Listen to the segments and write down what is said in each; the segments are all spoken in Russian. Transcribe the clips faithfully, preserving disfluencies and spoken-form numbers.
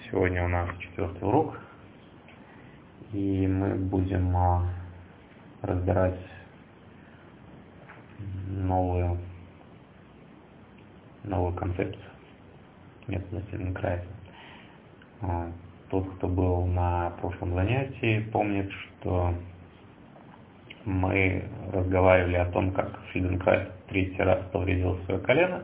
Сегодня у нас четвертый урок, и мы будем разбирать новую, новую концепцию метода Фельденкрайза. Тот, кто был на прошлом занятии, помнит, что мы разговаривали о том, как Фельденкрайз третий раз повредил свое колено,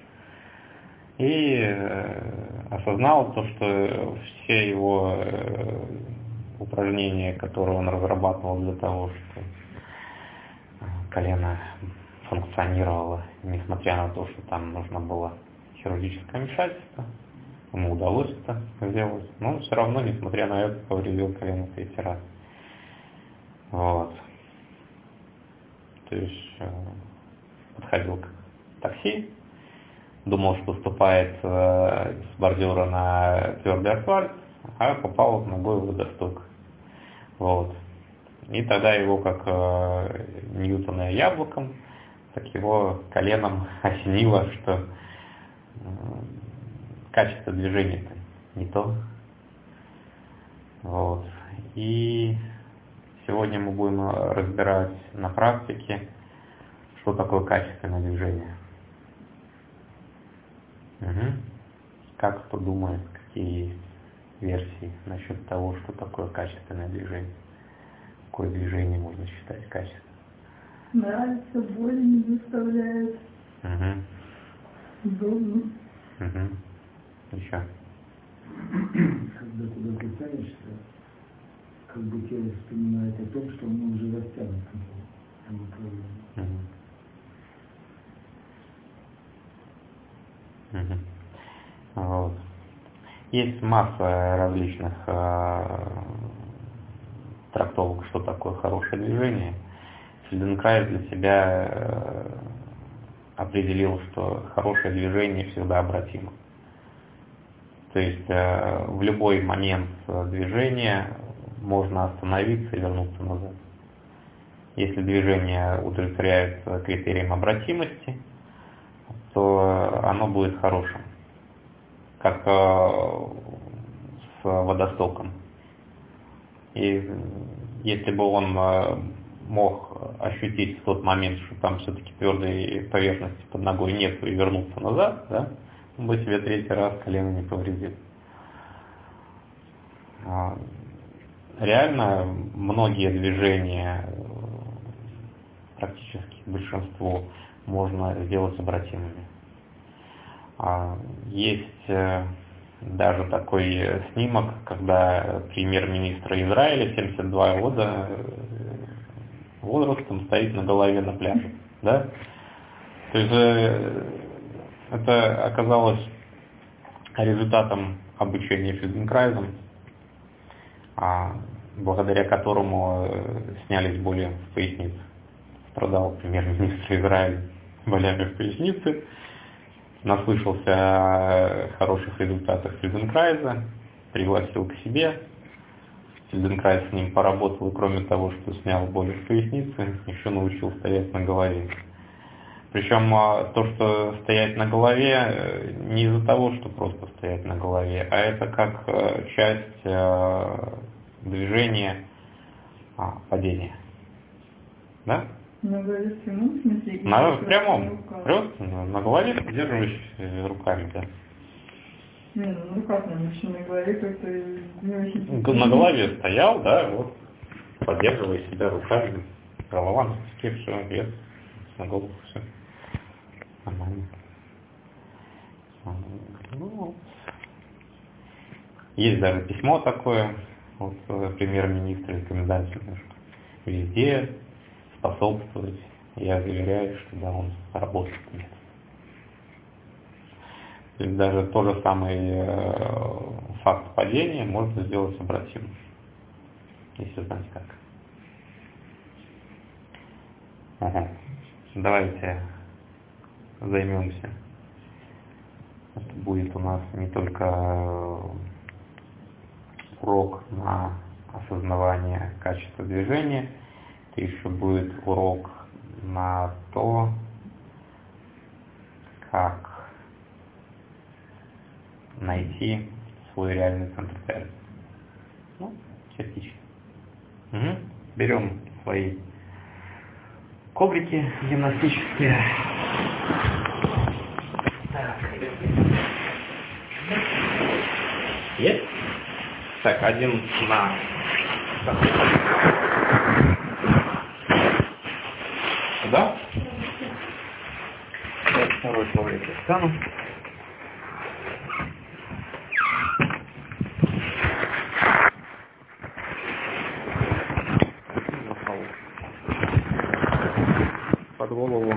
и осознал то, что все его упражнения, которые он разрабатывал для того, чтобы колено функционировало, несмотря на то, что там нужно было хирургическое вмешательство, ему удалось это сделать, но все равно, несмотря на это, повредил колено третий раз. Вот. То есть подходил к такси, думал, что ступает э, с бордюра на твердый асфальт, а попал ногой в водосток. Вот. И тогда его, как э, Ньютона яблоком, так его коленом осенило, что э, качество движения-то не то. Вот. И сегодня мы будем разбирать на практике, что такое качественное движение. Угу. Как кто думает, какие есть версии насчет того, что такое качественное движение? Какое движение можно считать качественным? Нравится, боли не доставляет. Угу. Удобно. Угу. Еще. Когда куда-то тянешься, как бы тело вспоминает о том, что оно уже растянуто. Угу. Угу. Вот. Есть масса различных э, трактовок, что такое хорошее движение. Фельденкрайз для себя э, определил, что хорошее движение всегда обратимо. То есть э, в любой момент движения можно остановиться и вернуться назад. Если движение удовлетворяет критериям обратимости, то оно будет хорошим, как э, с водостоком. И если бы он э, мог ощутить в тот момент, что там все-таки твердой поверхности под ногой нет, и вернуться назад, да, он бы себе третий раз колено не повредил. Реально многие движения, практически большинство, можно сделать обратимыми. Есть даже такой снимок, когда премьер-министр Израиля, семьдесят два года возрастом, стоит на голове на пляже. Да? То есть это оказалось результатом обучения Фельденкрайзом, благодаря которому снялись боли в пояснице. Страдал премьер-министр Израиля болями в пояснице, наслышался о хороших результатах Фельденкрайза, пригласил к себе. Фельденкрайз с ним поработал, и кроме того, что снял боли в пояснице, еще научил стоять на голове. Причем то, что стоять на голове, не из-за того, что просто стоять на голове, а это как часть движения падения. Да? На голове в прямом смысле? На, в прямом. Просто на, на голове, поддерживаешь руками, да. Не, ну, ну как, наверное, что на голове как-то не очень... На голове стоял, да, вот, поддерживая себя руками, голова на песке, все, вес, на голову, все. Нормально. Ну, есть даже письмо такое, вот, премьер-министра рекомендательное, что везде способствовать. Я заверяю, что да, он работает. То есть даже тот же самый э, факт падения можно сделать обратимым, если знать как. Ага. Давайте займемся. Это будет у нас не только урок на осознавание качества движения, это еще будет урок на то, как найти свой реальный центр тяжести. Ну, частично. Угу. Берем свои коврики гимнастические. Так. Есть? Так, один на... Сюда? Так, второй коврик я встану. Под голову.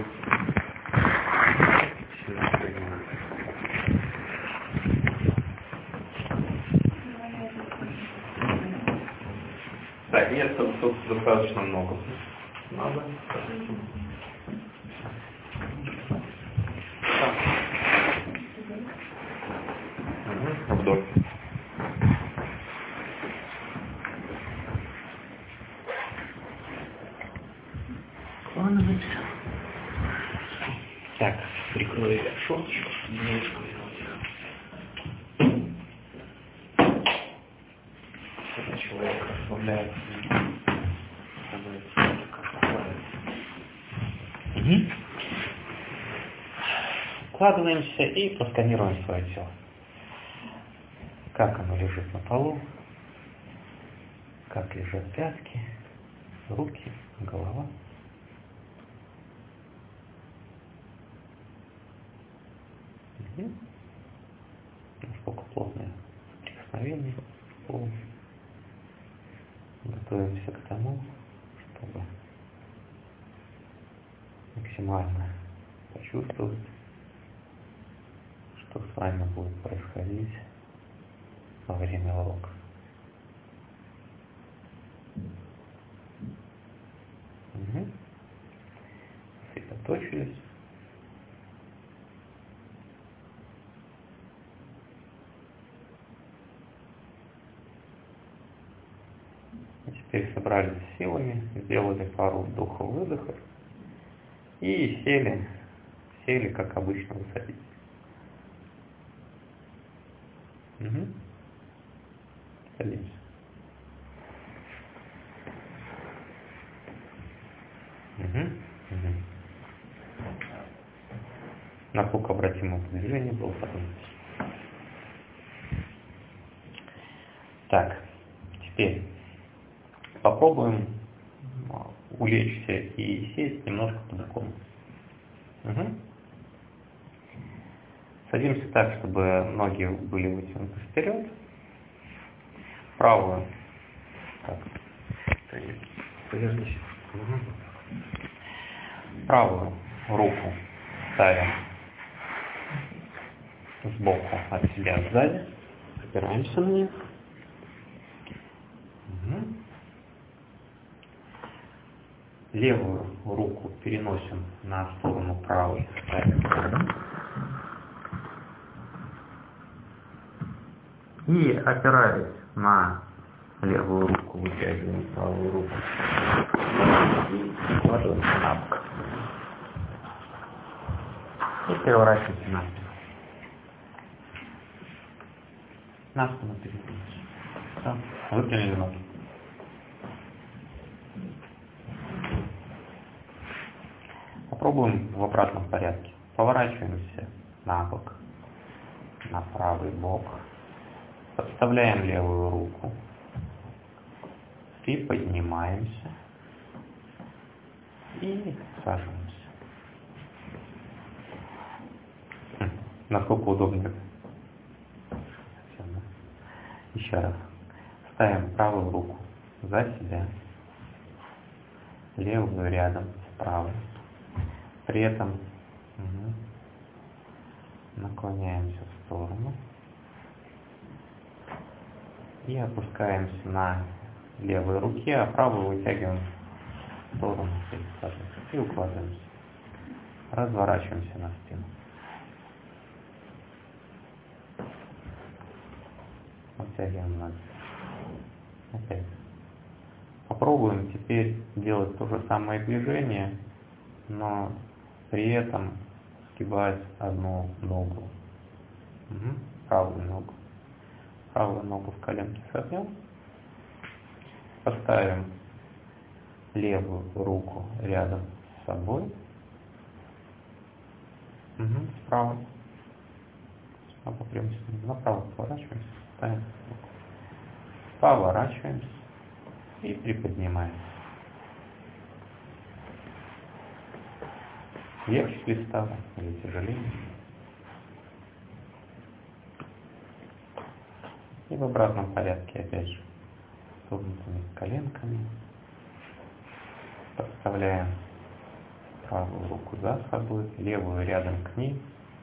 Так, места тут достаточно много. Надо. Угу, вдоль. Так, прикрою я шорточку, чтобы не ускользнуло. Когда человек расслабляется, угу. Укладываемся и просканируем свое тело. Как оно лежит на полу, как лежат пятки, руки, голова. Угу. Насколько плотное прикосновение к полу. Готовимся к тому, чтобы максимально почувствовать, что с вами будет происходить во время урока. Угу. Сосредоточились. Теперь собрались с силами, сделали пару вдохов-выдохов и сели, сели, как обычно вы садитесь. Угу. Садимся. Угу. Угу. Насколько обратимое движение было подумать. Так, теперь попробуем улечься и сесть немножко по-другому. Угу. Садимся так, чтобы ноги были вытянуты вперед. Правую. Так. Повернись. Угу. Правую руку ставим сбоку от себя сзади. Опираемся на нее. Угу. Левую руку переносим на сторону правой, ставим рядом. И опираясь на левую руку, вытягиваем правую руку и складываемся на бок. И переворачиваемся на спину. На спину перевернемся. Выпрямили ноги. Попробуем в обратном порядке. Поворачиваемся на бок, на правый бок. Подставляем левую руку. Приподнимаемся. И сажаемся. Хм, насколько удобно. Еще раз. Ставим правую руку за себя. Левую рядом с правой. При этом угу, наклоняемся в сторону и опускаемся на левой руке, а правую вытягиваем в сторону и укладываемся. Разворачиваемся на спину. Оттягиваем ноги. Опять. Попробуем теперь делать то же самое движение, но при этом сгибать одну ногу, угу. правую ногу, правую ногу в коленке согнем. Поставим левую руку рядом с собой. Угу, справа. Снова прямо направо поворачиваемся. Ставим. Поворачиваемся и приподнимаем. Легче ли стало или тяжелее? И в обратном порядке опять же согнутыми коленками подставляем правую руку за собой, левую рядом к ней,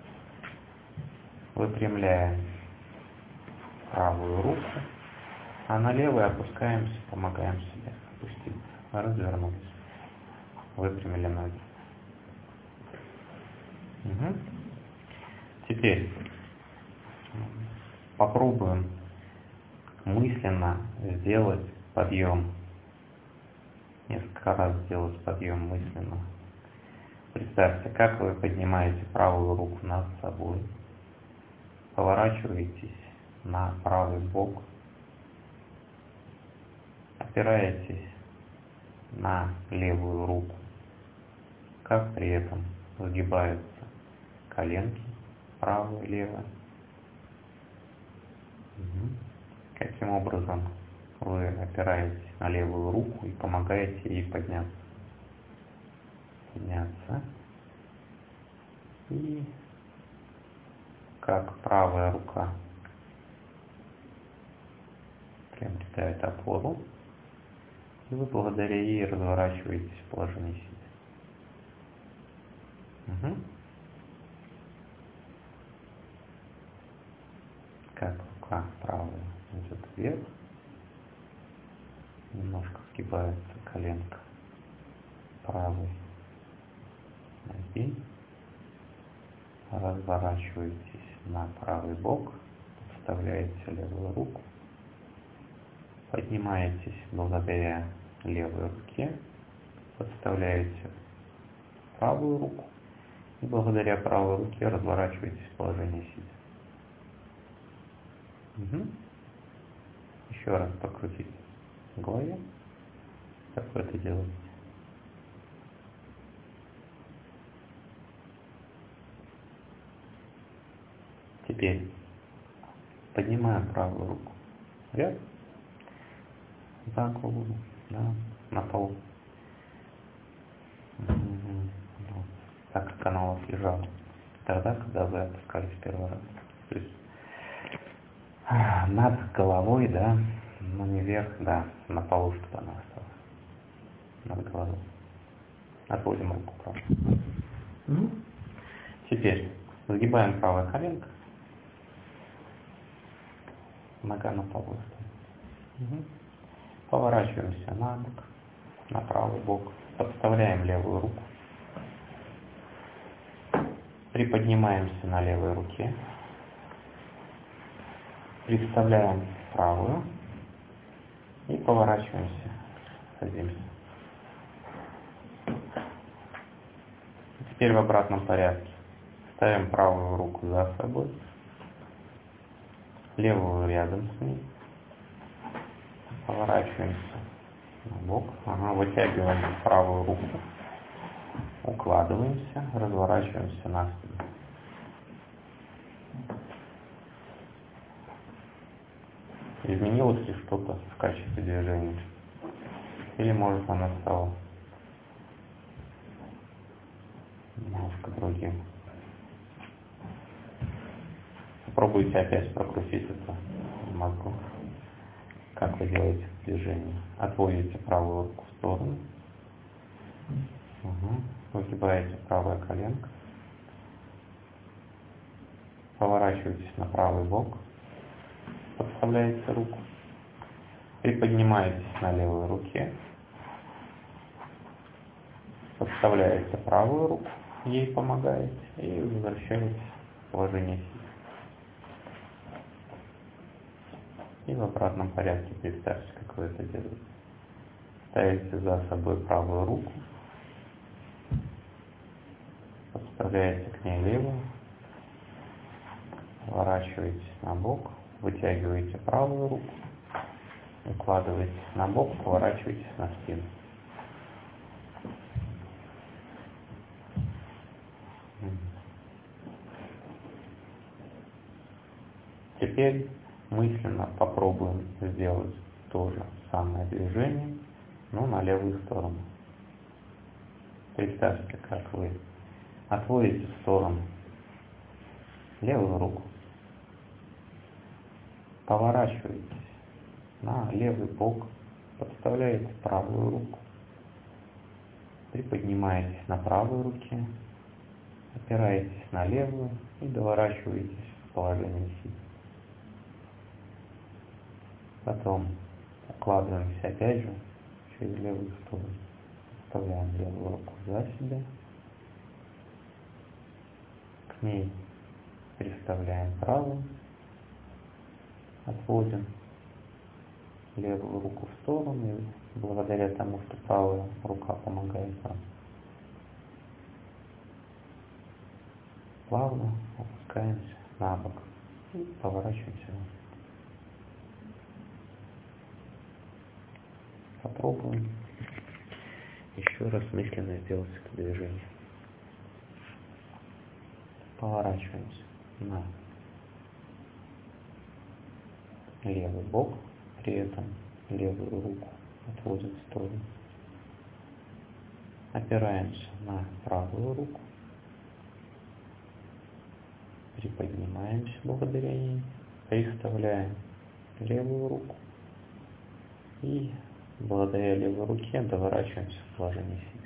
выпрямляем правую руку, а на левую опускаемся, помогаем себе опуститься, развернулись, выпрямили ноги. Угу. Теперь попробуем мысленно сделать подъем. Несколько раз сделать подъем мысленно. Представьте, как вы поднимаете правую руку над собой, поворачиваетесь на правый бок, опираетесь на левую руку, как при этом сгибаются коленки, правая и левая. Угу. Каким образом вы опираетесь на левую руку и помогаете ей подняться. Подняться. И как правая рука приобретает опору, и вы благодаря ей разворачиваетесь в положении сидя. Угу. Как рука правая идет вверх, немножко сгибается коленка правой ноги, разворачиваетесь на правый бок, подставляете левую руку, поднимаетесь благодаря левой руке, подставляете правую руку и благодаря правой руке разворачиваетесь в положении сидя. Угу. Еще раз покрутить в голове, как вы это делаете. Теперь поднимаем правую руку вверх, за голову, да, на пол. Угу. Так как она у вас лежала тогда, когда вы опускались первый раз. То есть над головой, да, но не вверх, да, на полу, чтобы она осталась. Над головой. Отводим руку правую. Угу. Теперь сгибаем правое коленко. Нога на полу стоит. Угу. Поворачиваемся на бок, на правый бок. Подставляем левую руку. Приподнимаемся на левой руке. Представляем правую и поворачиваемся, садимся. Теперь в обратном порядке. Ставим правую руку за собой, левую рядом с ней, поворачиваемся на бок, ага, вытягиваем правую руку, укладываемся, разворачиваемся на спину. Изменилось ли что-то в качестве движения? Или, может, оно стало немножко другим? Попробуйте опять прокрутить это в мозгу. Как вы делаете движение? Отводите правую руку в сторону. Угу. Выгибаете правое коленко. Поворачиваетесь на правый бок. Подставляете руку, приподнимаетесь на левой руке, подставляете правую руку, ей помогаете и возвращаетесь в положение сидя. И в обратном порядке представьте, как вы это делаете. Ставите за собой правую руку, подставляете к ней левую, поворачиваетесь на бок, вытягиваете правую руку, укладываетесь на бок, поворачиваетесь на спину. Теперь мысленно попробуем сделать то же самое движение, но на левую сторону. Представьте, как вы отводите в сторону левую руку, поворачиваетесь на левый бок, подставляете правую руку, приподнимаетесь на правой руке, опираетесь на левую и доворачиваетесь в положение сидя. Потом укладываемся опять же через левую сторону, вставляем левую руку за себя, к ней приставляем правую, отводим левую руку в сторону, и благодаря тому, что правая рука помогает нам, плавно опускаемся на бок и поворачиваемся назад. Попробуем еще раз мысленно сделать это движение. Поворачиваемся на левый бок, при этом левую руку отводим в сторону. Опираемся на правую руку, приподнимаемся благодаря ей, приставляем левую руку и благодаря левой руке доворачиваемся в положение сидя.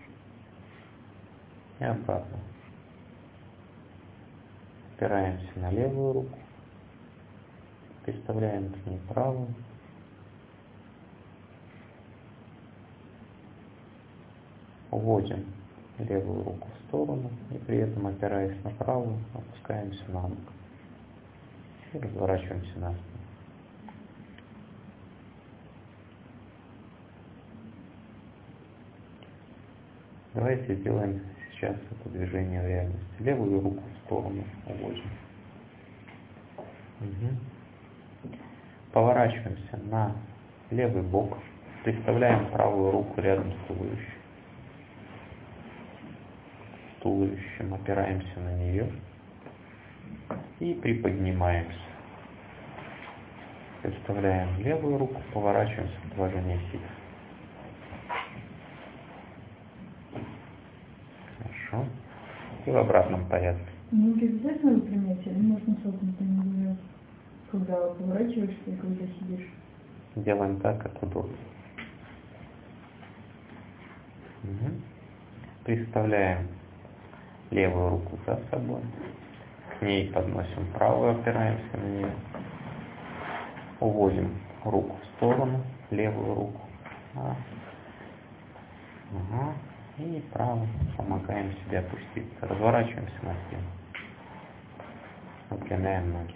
И обратно. Опираемся на левую руку, приставляем к ней правую, уводим левую руку в сторону и при этом, опираясь на правую, опускаемся на бок и разворачиваемся на спину. Давайте сделаем сейчас это движение в реальности. Левую руку в сторону уводим. Угу. Поворачиваемся на левый бок. Представляем правую руку рядом с туловищем. С туловищем опираемся на нее и приподнимаемся. Представляем левую руку, поворачиваемся в положение сидя. И в обратном порядке. Ноги обязательно выпрямять или можно согнутыми делать, когда поворачиваешься и когда сидишь? Делаем так, как удобно. Угу. Представляем левую руку за собой, к ней подносим правую, опираемся на нее, уводим руку в сторону, левую руку, а. Угу. И правым помогаем себе опуститься. Разворачиваемся на спину. Выпрямляем ноги.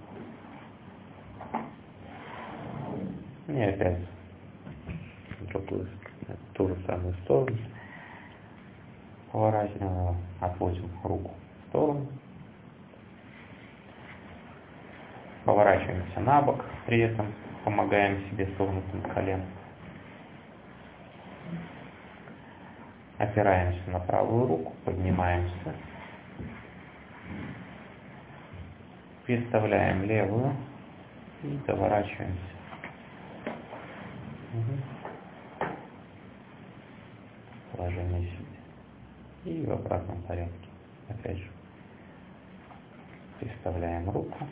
И опять в другую, в ту же самую сторону. Поворачиваем, отводим руку в сторону. Поворачиваемся на бок, при этом помогаем себе согнутым коленом. Опираемся на правую руку, поднимаемся, переставляем левую и доворачиваемся. Угу. Положение сидя. И в обратном порядке. Опять же. Переставляем руку.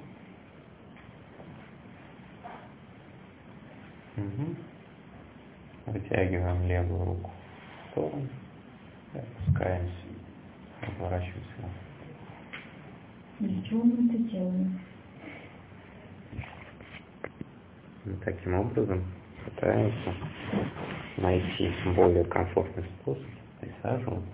Угу. Вытягиваем левую руку в сторону. И опускаемся, разворачиваемся. Для чего мы это делаем? И таким образом пытаемся найти более комфортный способ присаживаться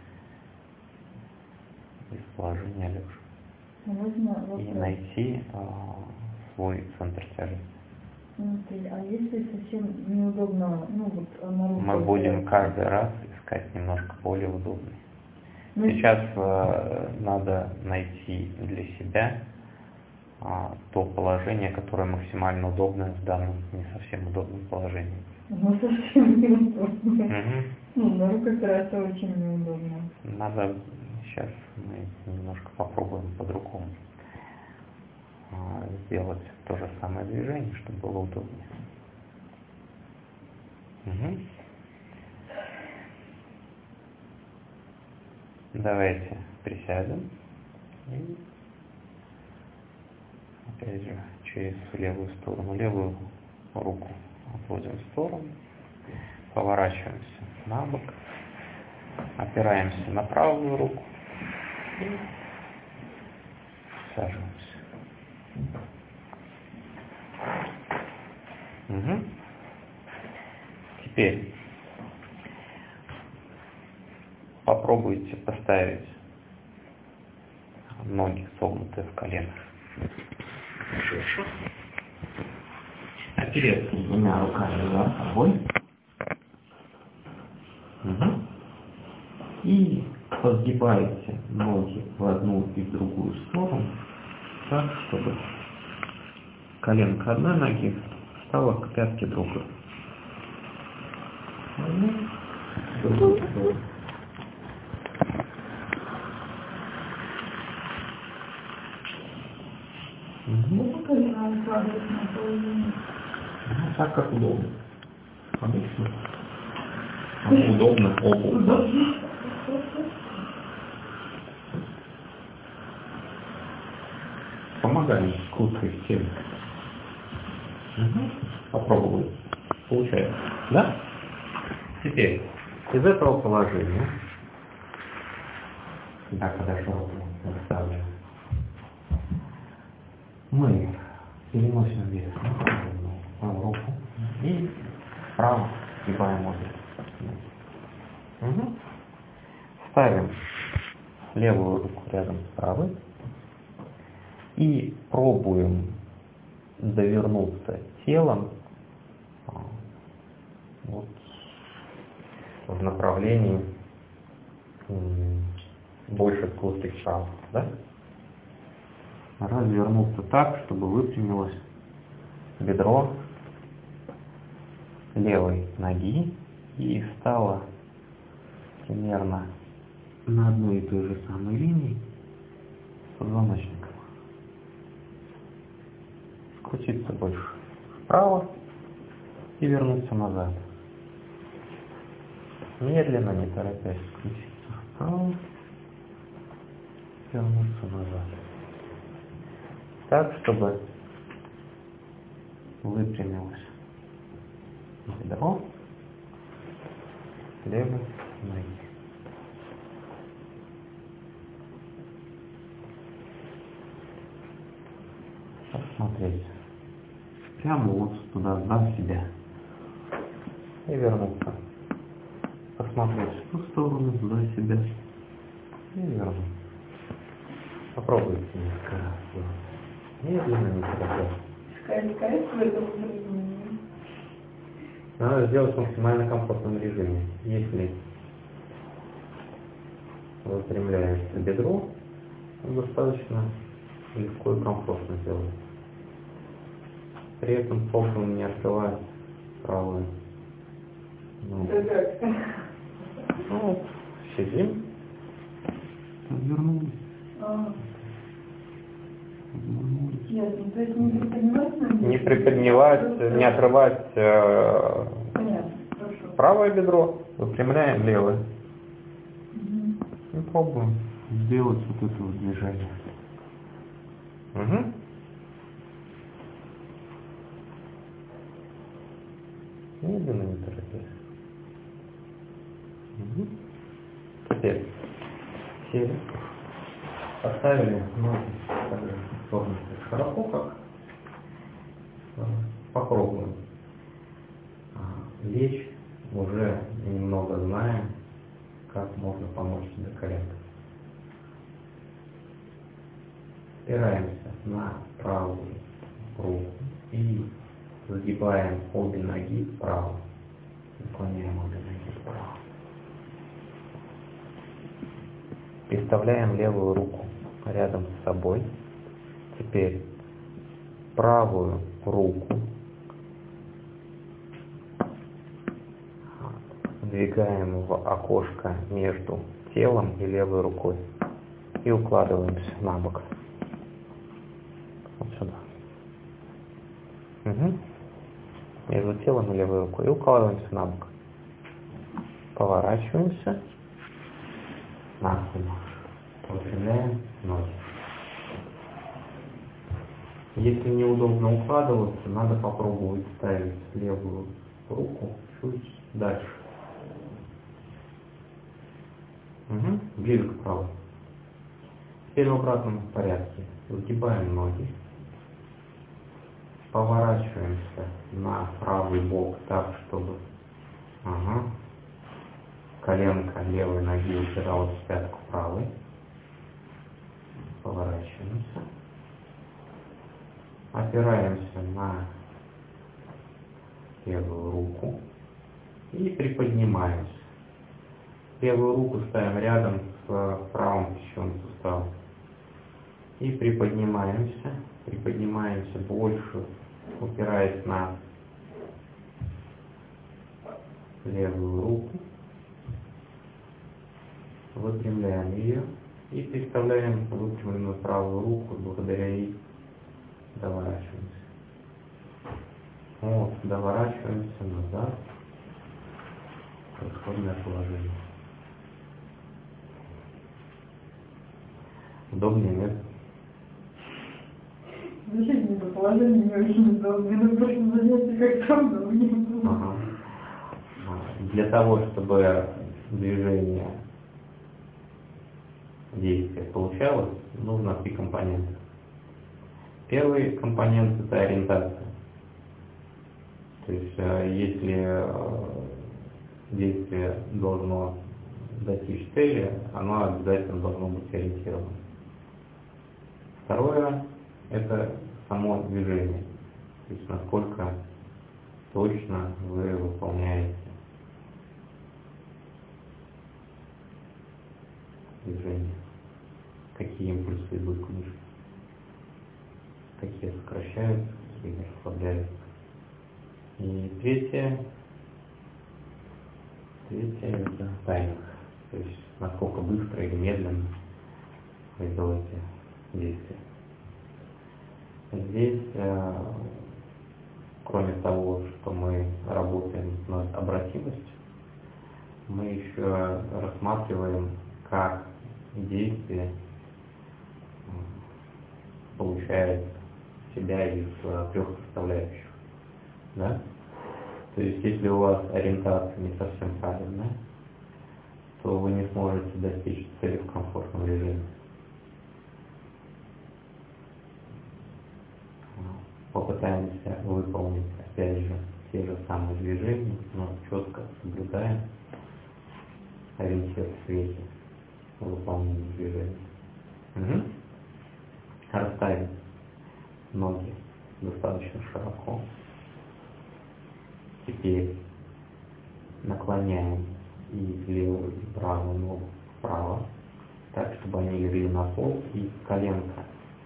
из положения лежа. Можно И найти а, свой центр тяжести. Смотри, а если совсем неудобно, ну вот на руку... Мы будем каждый раз искать немножко более удобный. Ну, Сейчас э, надо найти для себя а, то положение, которое максимально удобное в данном не совсем удобном положении. Ну, совсем неудобно. Угу. Ну, на руку опираться очень неудобно. Надо, сейчас мы немножко попробуем по-другому а, сделать то же самое движение, чтобы было удобнее. Угу. Давайте присядем и опять же через левую сторону, левую руку отводим в сторону, поворачиваемся на бок, опираемся на правую руку и саживаемся. Угу. Теперь попробуйте поставить ноги согнутые в коленах. Хорошо. Опереться двумя руками за собой. Угу. И подгибайте ноги в одну и в другую сторону, так, чтобы коленка одной ноги стала к пятке другой. Угу. Ну, колено укладывать на положение. Ну, так как удобно. Обычно. Удобно, оба. Помогаем скруткой в теле. Угу. Попробуем. Получается. Да? Теперь из этого положения, да, когда широко расставлю, мы переносим вес на правую руку и вправо сгибаем обе. Угу. Ставим левую руку рядом с правой и пробуем довернуться телом вот в направлении больше складки вправо, да? Развернуться так, чтобы выпрямилось бедро левой ноги и встало примерно на одной и той же самой линии с позвоночником. Скрутиться больше вправо и вернуться назад. Медленно, не торопясь, скрутиться вправо, вернуться назад. Так, чтобы выпрямилось бедро левой ноги. Посмотреть. Прямо вот туда, в себя. И вернуться. Посмотреть в ту сторону, туда себя. И вернуться. Попробуйте несколько раз. Медленно, не торопясь. Скайп в этом упражнении. Надо сделать в максимально комфортном режиме. Если выпрямляется бедро, достаточно легко и комфортно делать. При этом пробуем не открывать правую ногу. Ну вот, сидим, развернулись. А. Нет, ну, то есть не приподнимать ноги? Не приподнимать, не отрывать э, Понятно, хорошо. правое бедро, выпрямляем левое. Угу. И пробуем сделать вот это вот движение. Угу. Медленно, не торопясь. Угу. Теперь сели, поставили ноги согнуты широко, как попробуем лечь, уже немного знаем, как можно помочь себе коленкой. Опираемся на правую руку и сгибаем обе ноги вправо. Наклоняем обе ноги вправо. Переставляем левую руку рядом с собой. Теперь правую руку, двигаем в окошко между телом и левой рукой и укладываемся на бок. Вот сюда. Угу. Между телом и левой рукой и укладываемся на бок. Поворачиваемся на спину. Выпрямляем ноги. Если неудобно укладываться, надо попробовать ставить левую руку чуть дальше. Угу. Ближе к правой. Теперь в обратном порядке. Выгибаем ноги. Поворачиваемся на правый бок так, чтобы ага, коленка левой ноги упиралась в пятку правой. Поворачиваемся. Опираемся на левую руку и приподнимаемся. Левую руку ставим рядом с правым плечевым суставом. И приподнимаемся, приподнимаемся больше, упираясь на левую руку. Выпрямляем ее и представляем выпрямленную правую руку, благодаря ей доворачиваемся. Вот, доворачиваемся назад в исходное положение. Удобнее, нет? Зачем это положение не очень удобно? На прошлом занятии как-то удобнее было. Ага. Для того, чтобы движение, действие получалось, нужно три компонента. Первый компонент – это ориентация. То есть, если действие должно достичь цели, оно обязательно должно быть ориентировано. Второе – это само движение. То есть, насколько точно вы выполняете движение. Какие импульсы идут к мышце. Какие сокращаются, какие расслабляются. И третье, третье это тайминг. То есть насколько быстро или медленно вы делаете действия. Здесь, кроме того, что мы работаем над обратимостью, мы еще рассматриваем, как действие получает себя из трех составляющих. Да? То есть, если у вас ориентация не совсем правильная, то вы не сможете достичь цели в комфортном режиме. Попытаемся выполнить, опять же, те же самые движения, но четко соблюдаем ориентир в свете выполнения движения. Угу. Расставим ноги достаточно широко. Теперь наклоняем и левую, и правую ногу вправо, так, чтобы они легли на пол, и коленка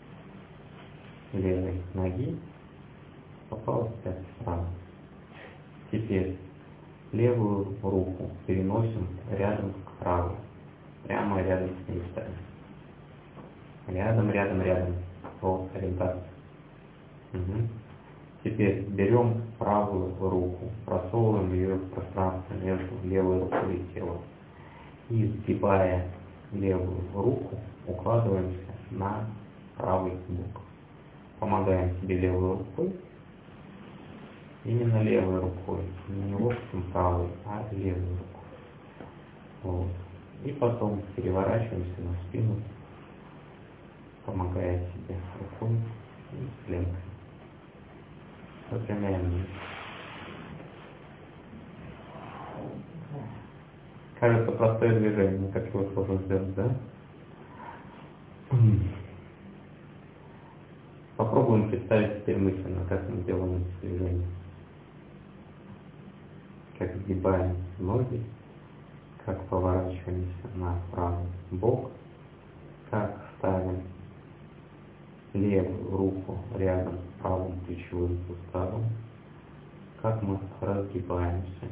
левой ноги попала в пятку вправо. Теперь левую руку переносим рядом к правой, прямо рядом с ней ставим. Рядом, рядом, рядом. Вот ориентация. Угу. Теперь берем правую руку, просовываем ее в пространство между левой рукой и телом. И, сгибая левую руку, укладываемся на правый бок. Помогаем себе левой рукой. Именно левой рукой. Не локтем правой, а левой рукой. Вот. И потом переворачиваемся на спину, помогая себе рукой и коленкой. Выпрямляем низ. Кажется, простое движение, как его сложно сделать, да? Попробуем представить теперь мысленно, как мы делаем это движение. Как сгибаем ноги, как поворачиваемся на правый бок, как ставим левую руку рядом с правым плечевым суставом, как мы разгибаемся,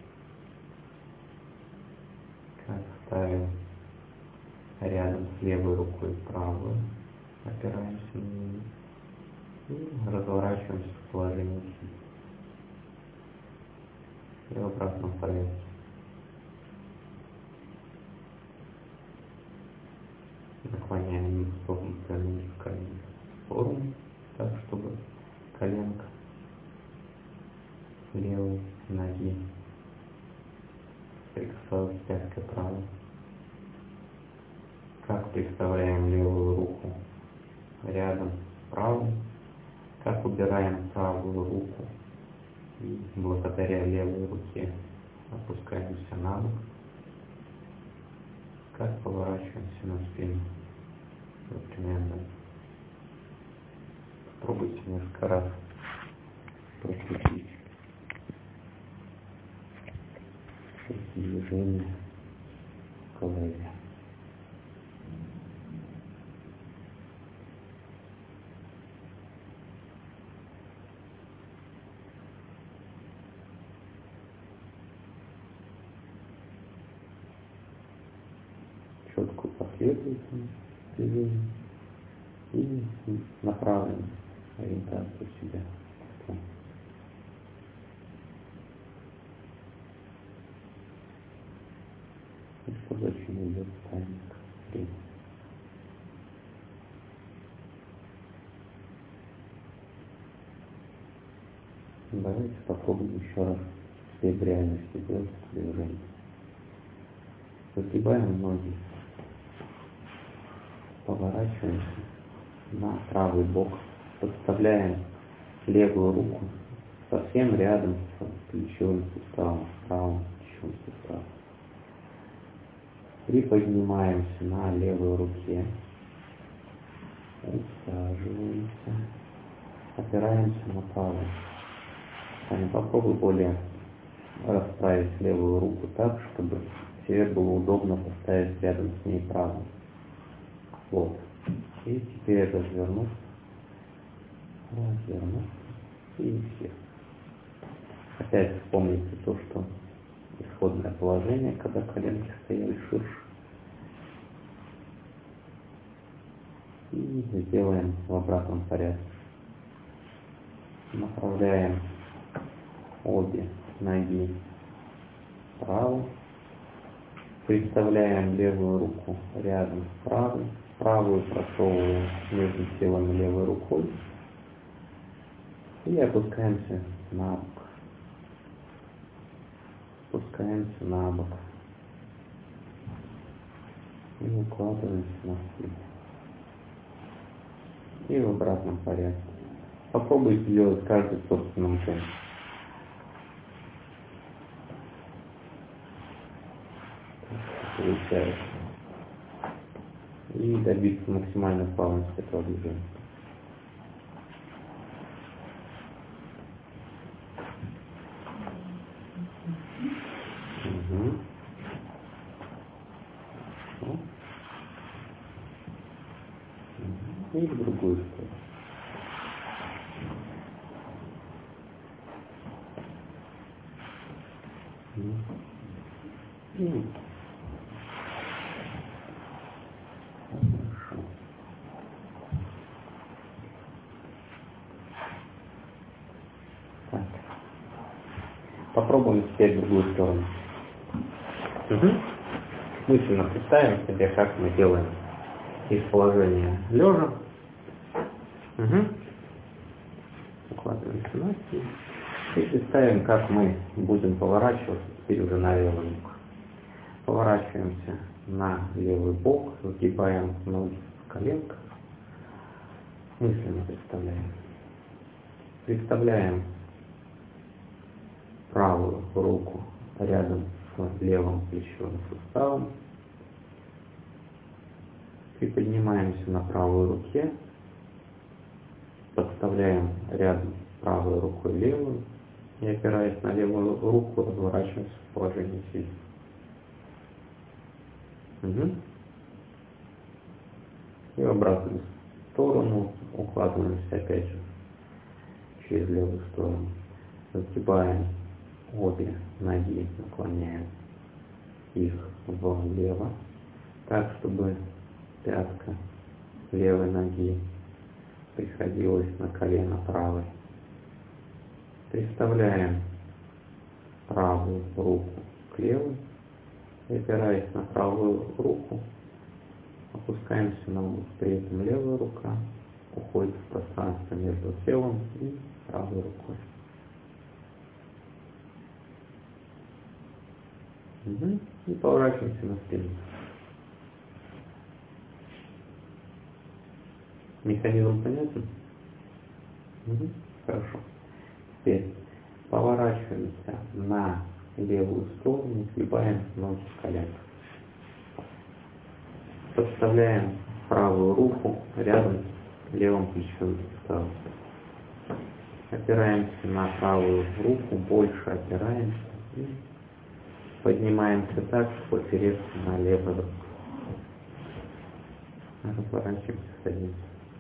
как ставим рядом с левой рукой правую, опираемся на нее и разворачиваемся в положении сидя. И в обратном порядке. Наклоняем согнутые ноги в колени в сторону, так, чтобы коленка левой ноги прикасалась к пяткой правой. Как представляем левую руку рядом с правой, как убираем правую руку и благодаря левой руке опускаемся на бок, как поворачиваемся на спину. Примерно. Попробуйте несколько раз прокрутить эти движения в голове. Четкую последовательность движений и направленную ориентацию себя. И что зачем идет тайминг времени. Давайте попробуем еще раз все в реальности сделать это движение. Загибаем ноги, поворачиваемся на правый бок, подставляем левую руку совсем рядом с плечевым суставом, правым плечевым суставом. Приподнимаемся на левой руке, усаживаемся, опираемся на правую. Сами попробуй более расправить левую руку так, чтобы тебе было удобно поставить рядом с ней правую. Вот. И теперь развернусь, развернусь и все. Опять вспомните то, что исходное положение, когда коленки стояли ширше. И сделаем в обратном порядке. Направляем обе ноги вправо. Представляем левую руку рядом с правой. Правую просовываем между телом и левой рукой. И опускаемся на бок. Опускаемся на бок. И укладываемся на спину. И в обратном порядке. Попробуйте делать каждый в собственном темпе. Получается. И добиться максимальной плавности этого движения. Угу. И в другую сторону. И попробуем теперь в другую сторону. Угу. Мысленно представим себе, как мы делаем из положения лежа. Угу. Укладываемся на спину. И представим, как мы будем поворачиваться теперь уже на левый бок. Поворачиваемся на левый бок, загибаем ноги в коленках. Мысленно представляем. Представляем правую руку рядом с левым плечевым суставом. Приподнимаемся на правой руке. Подставляем рядом с правой рукой левую. И опираясь на левую руку, разворачиваемся в положении сидя. Угу. И в обратную сторону, укладываемся опять же через левую сторону. Загибаем обе ноги, наклоняем их влево, так, чтобы пятка левой ноги приходилась на колено правой. Приставляем правую руку к левой, и, опираясь на правую руку, опускаемся на лоб. При этом левая рука уходит в пространство между телом и правой рукой. Угу. И поворачиваемся на спину. Механизм понятен? Угу. Хорошо. Теперь поворачиваемся на левую сторону, сгибаем ноги в коленках. Подставляем правую руку рядом с левым плечевым суставом. Опираемся на правую руку, больше опираемся и поднимаемся так, чтобы опереться на левую руку. Разворачиваемся, садимся.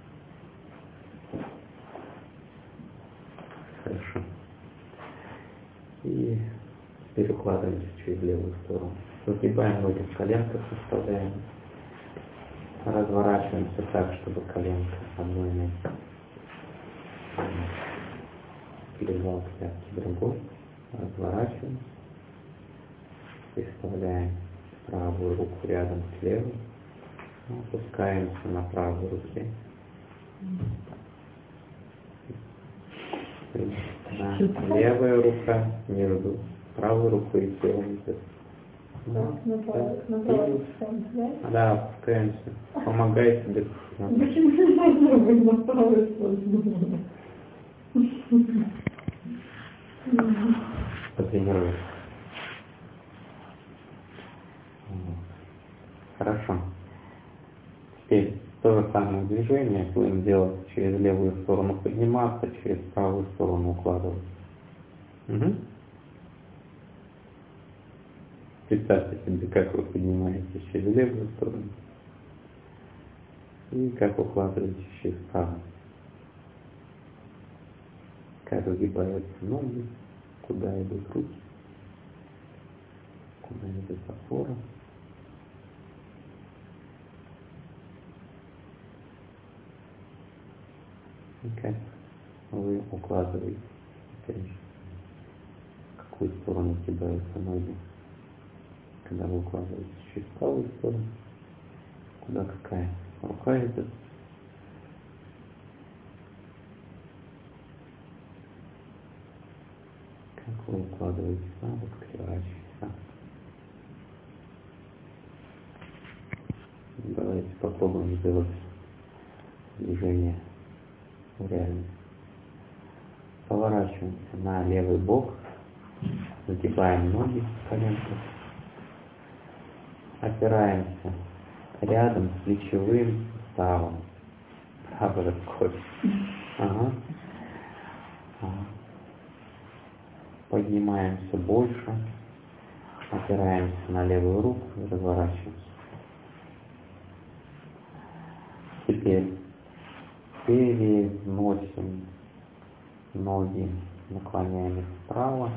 Хорошо. И перекладываемся через левую сторону. Загибаем ноги в коленках, оставляем. Разворачиваемся так, чтобы коленка одной ноги перевал к пятке другой. Разворачиваемся. Переставляем правую руку рядом с левой. Опускаемся на правой руке. Да. Левая рука между правой рукой и телом. Да, на правую сторону, да? Да, опускаемся. Помогай себе. Почему не можно быть на правую сторону? Потренируем. Хорошо. Теперь то же самое движение будем делать через левую сторону подниматься, через правую сторону укладывать. Угу. Представьте себе, как вы поднимаетесь через левую сторону и как укладываете через правую. Как сгибаются ноги, куда идут руки, куда идет опора. И как вы укладываете, опять же, в какую сторону сгибаются ноги. Когда вы укладываете через правую сторону, куда какая рука идет. Как вы укладываете на бок, кривачиваете. Давайте попробуем сделать движение в реальности. Поворачиваемся на левый бок, загибаем ноги в коленках. Опираемся рядом с плечевым суставом. Правой рукой. Ага. Поднимаемся больше. Опираемся на левую руку и разворачиваемся. Теперь переносим ноги, наклоняем их вправо.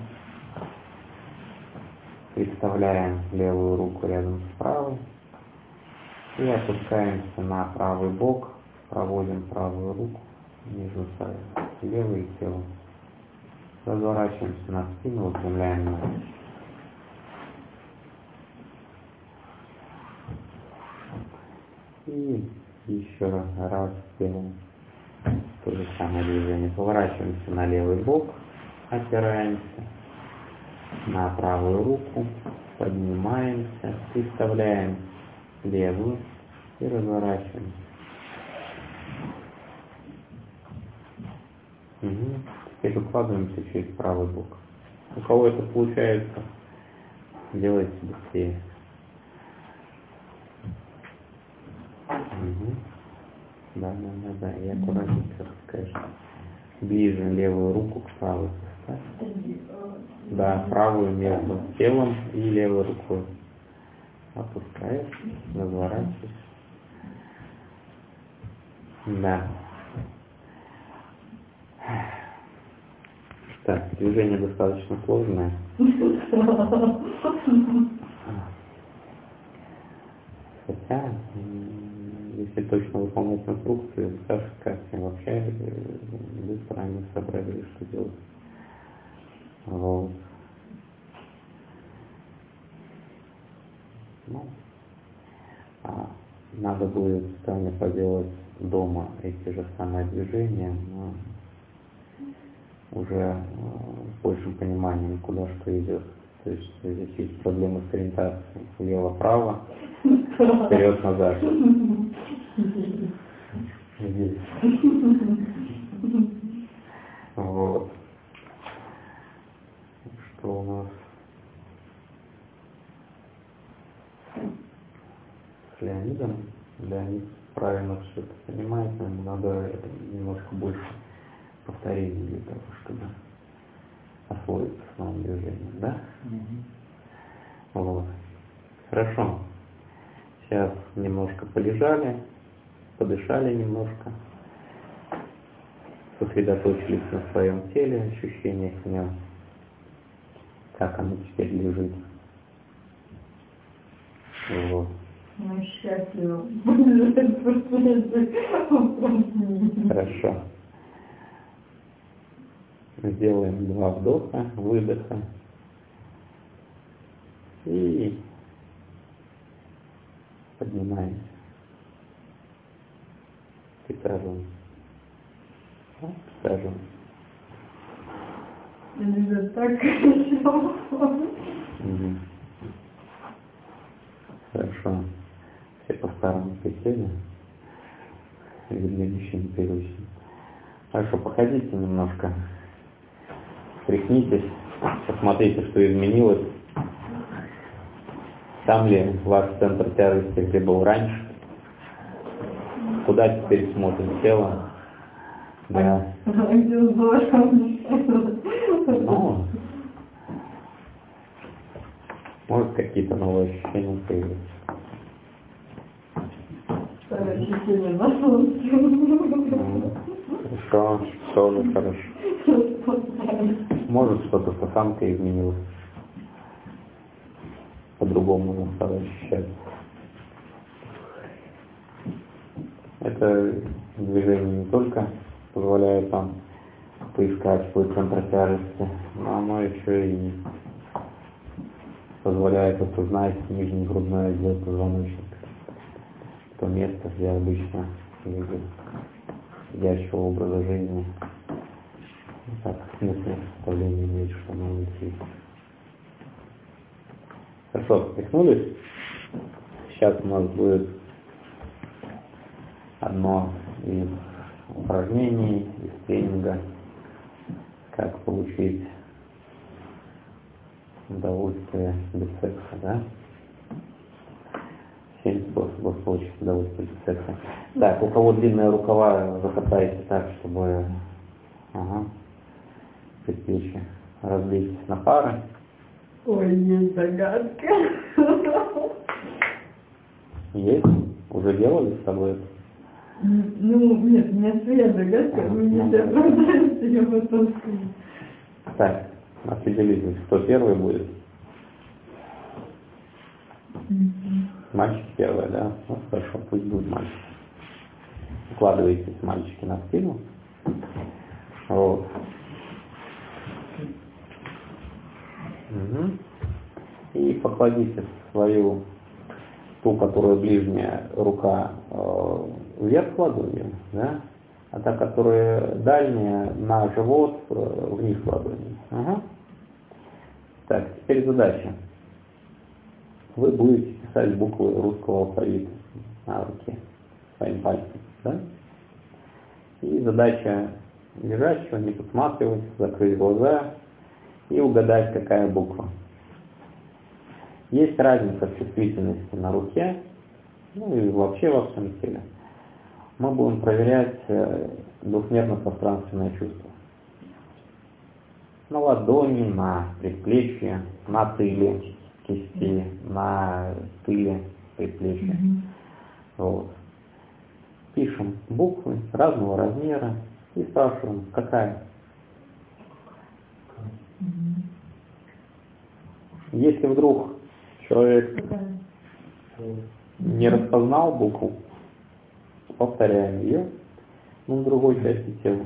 Представляем левую руку рядом с правой и опускаемся на правый бок, проводим правую руку между левой и телом. Разворачиваемся на спину, выпрямляем ноги. И еще раз делаем то же самое движение. Поворачиваемся на левый бок, опираемся на правую руку, поднимаемся, представляем левую и разворачиваемся. Угу. Теперь укладываемся через правый бок. У кого это получается, делайте быстрее. Угу. Да, да, да, да. И аккуратненько, конечно, ближе левую руку к правой поставь. Да, правую между телом и левой рукой. Опускаешь, разворачиваешь. Да. Так, движение достаточно сложное. Хотя, если точно выполнять инструкцию, Саша как вообще быстро они сообразили, что делать. Вот. Ну, а надо будет Тане поделать дома эти же самые движения, но уже с большим пониманием, куда что идет. То есть здесь есть проблемы с ориентацией. Влево-право, вперед-назад. Здесь. Вот. Что у нас? С Леонидом. Леонид правильно все это понимает, но ему надо немножко больше повторений для того, чтобы освоиться с новым движением, да? Угу. Вот. Хорошо. Сейчас немножко полежали, подышали немножко, сосредоточились на своем теле, ощущениях в нем, как оно теперь лежит. Вот. Мы счастливы. Хорошо. Сделаем два вдоха, выдоха. И поднимаемся к этажу. К этажу. Это так хорошо. Угу. Хорошо. Все по-старому присели. Вернее, мужчины привычно. Хорошо, походите немножко. Встряхнитесь, посмотрите, что изменилось. Там ли ваш центр тяжести, где был раньше? Куда теперь смотрит тело? Да. Ну, может, какие-то новые ощущения появились. Ощущение на солнце. Хорошо, тоже хорошо. Может, что-то с осанкой изменилось. По-другому оно стало ощущаться. Это движение не только позволяет вам поискать свой центр тяжести, но оно еще и позволяет осознать нижний грудной отдел позвоночника. То место, где обычно люди сидящего образа жизни так смутное представление имеют, что оно внутри. Хорошо, встряхнулись. Сейчас у нас будет одно из упражнений, из тренинга, как получить удовольствие без секса, да? Семь способов получить удовольствие без секса. Так, у кого длинные рукава, закатайте так, чтобы ага, предплечье разбейтесь на пары. Ой, есть загадка. Есть? Уже делали с тобой это? Ну, нет, у меня своя загадка, но если оправдается, я потом скажу. Так, определитесь, кто первый будет. Мальчик первый, да? Ну, хорошо, пусть будет мальчик. Укладывайтесь, мальчики, на спину. Вот. Угу. И покладите свою, ту, которая ближняя рука, э, вверх ладонью, да? А та, которая дальняя, на живот, э, вниз ладонью. Угу. Так, теперь задача. Вы будете писать буквы русского алфавита на руке своим пальцем, да? И задача лежачего не посматривать, закрыть глаза и угадать, какая буква. Есть разница в чувствительности на руке, ну и вообще во всем теле. Мы будем проверять двухмерно-пространственное чувство. На ладони, на предплечье, на тыле кисти, на тыле предплечья. Mm-hmm. Вот. пишем буквы разного размера и спрашиваем, какая. Если вдруг человек не распознал букву, повторяем ее, но в другой части тела.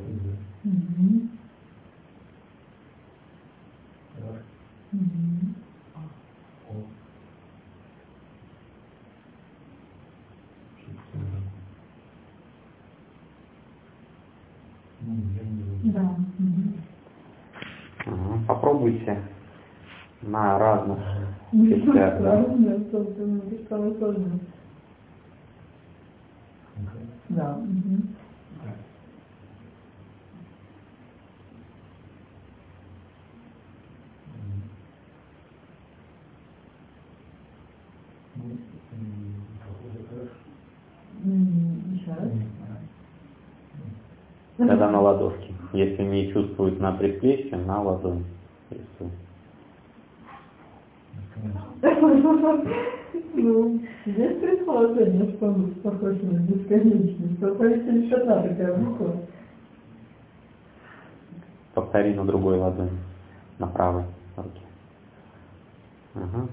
Да. Ага, попробуйте на разных частях. Да? Самое сложное. Да. Еще раз. Когда на ладошке. Если не чувствует на предплечье, на ладонь. Ну, есть предположение, что он похож на бесконечность. Только еще одна такая буква. Повтори на другой ладони. На правой руке. Ага.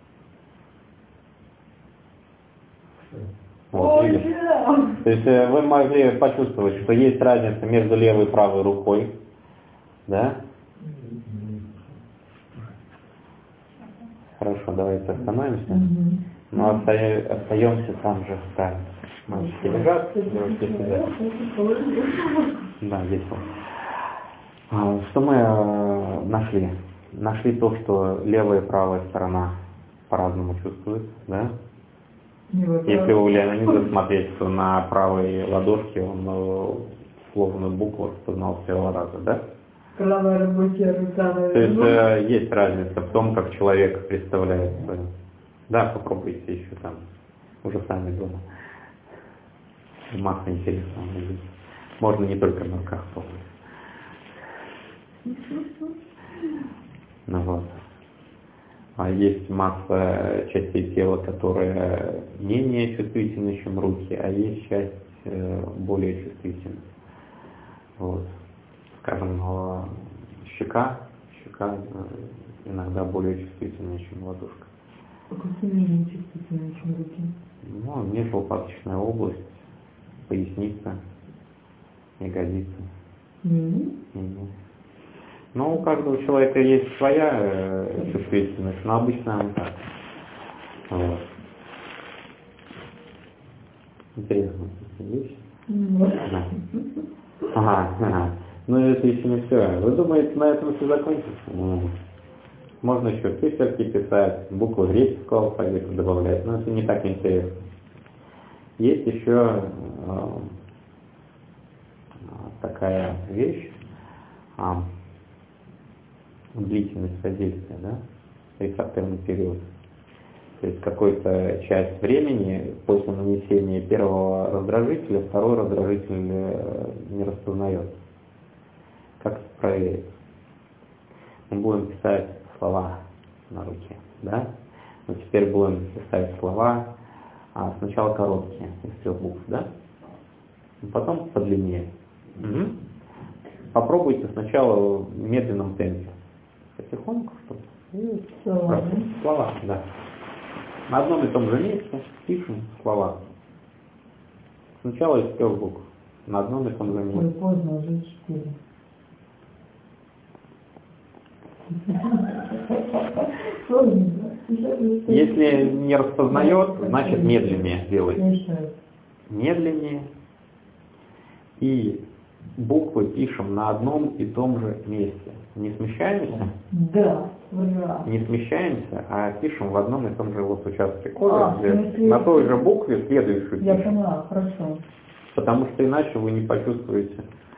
Вот, Ой, видишь? да. То есть вы могли почувствовать, что есть разница между левой и правой рукой, да? Хорошо, давайте остановимся. Угу. Но оста- остаемся там же, там. Мальчики лежат, девушки сидят. Да, весело. А, Что мы э, нашли? Нашли то, что левая и правая сторона по-разному чувствуют, да? Если у Леонида смотреть, то на правой ладошке он э, сложную букву распознал с первого раза, да? Правая рабочая рука, То есть э, есть разница в том, как человек представляет свою. Да, попробуйте еще там, уже сами дома. Масса интересного есть. Можно не только на руках пробовать. Ну вот. А есть масса частей тела, которые менее чувствительны, чем руки, а есть часть э, более чувствительна. Вот. Скажем, э, щека, щека э, иногда более чувствительная, чем ладошка. А какие менее чувствительные, чем руки? Ну, межлопаточная область, поясница, ягодица. Mm-hmm. Mm-hmm. Но у каждого человека есть своя э, чувствительность, но обычно она так. Вот. Интересно, видишь? Mm-hmm. Да. Ага, ага. Ну это еще не все. Вы думаете, на этом все закончится? Mm. Можно еще циферки писать, буквы греческого алфавита добавлять, но это не так интересно. Есть еще э, такая вещь, а, длительность воздействия, да, рефрактерный период. То есть какой-то часть времени после нанесения первого раздражителя второй раздражитель не распознает. Как это проверить? Мы будем писать слова на руке, да? Но теперь будем писать слова, а сначала короткие, из трех букв, да? А потом подлиннее. Угу. Попробуйте сначала в медленном темпе. Потихоньку, чтобы... И слова. Слова, да. На одном и том же месте пишем слова. Сначала из трех букв. На одном и том же месте. Ой, поздно, уже четыре. Если не распознает, значит медленнее делайте. Медленнее. И буквы пишем на одном и том же месте. Не смещаемся? Да, ура. Не смещаемся, а пишем в одном и том же вот участке кожи, А, где смысле... на той же букве следующую Я пишем. поняла, хорошо. Потому что иначе вы не почувствуете.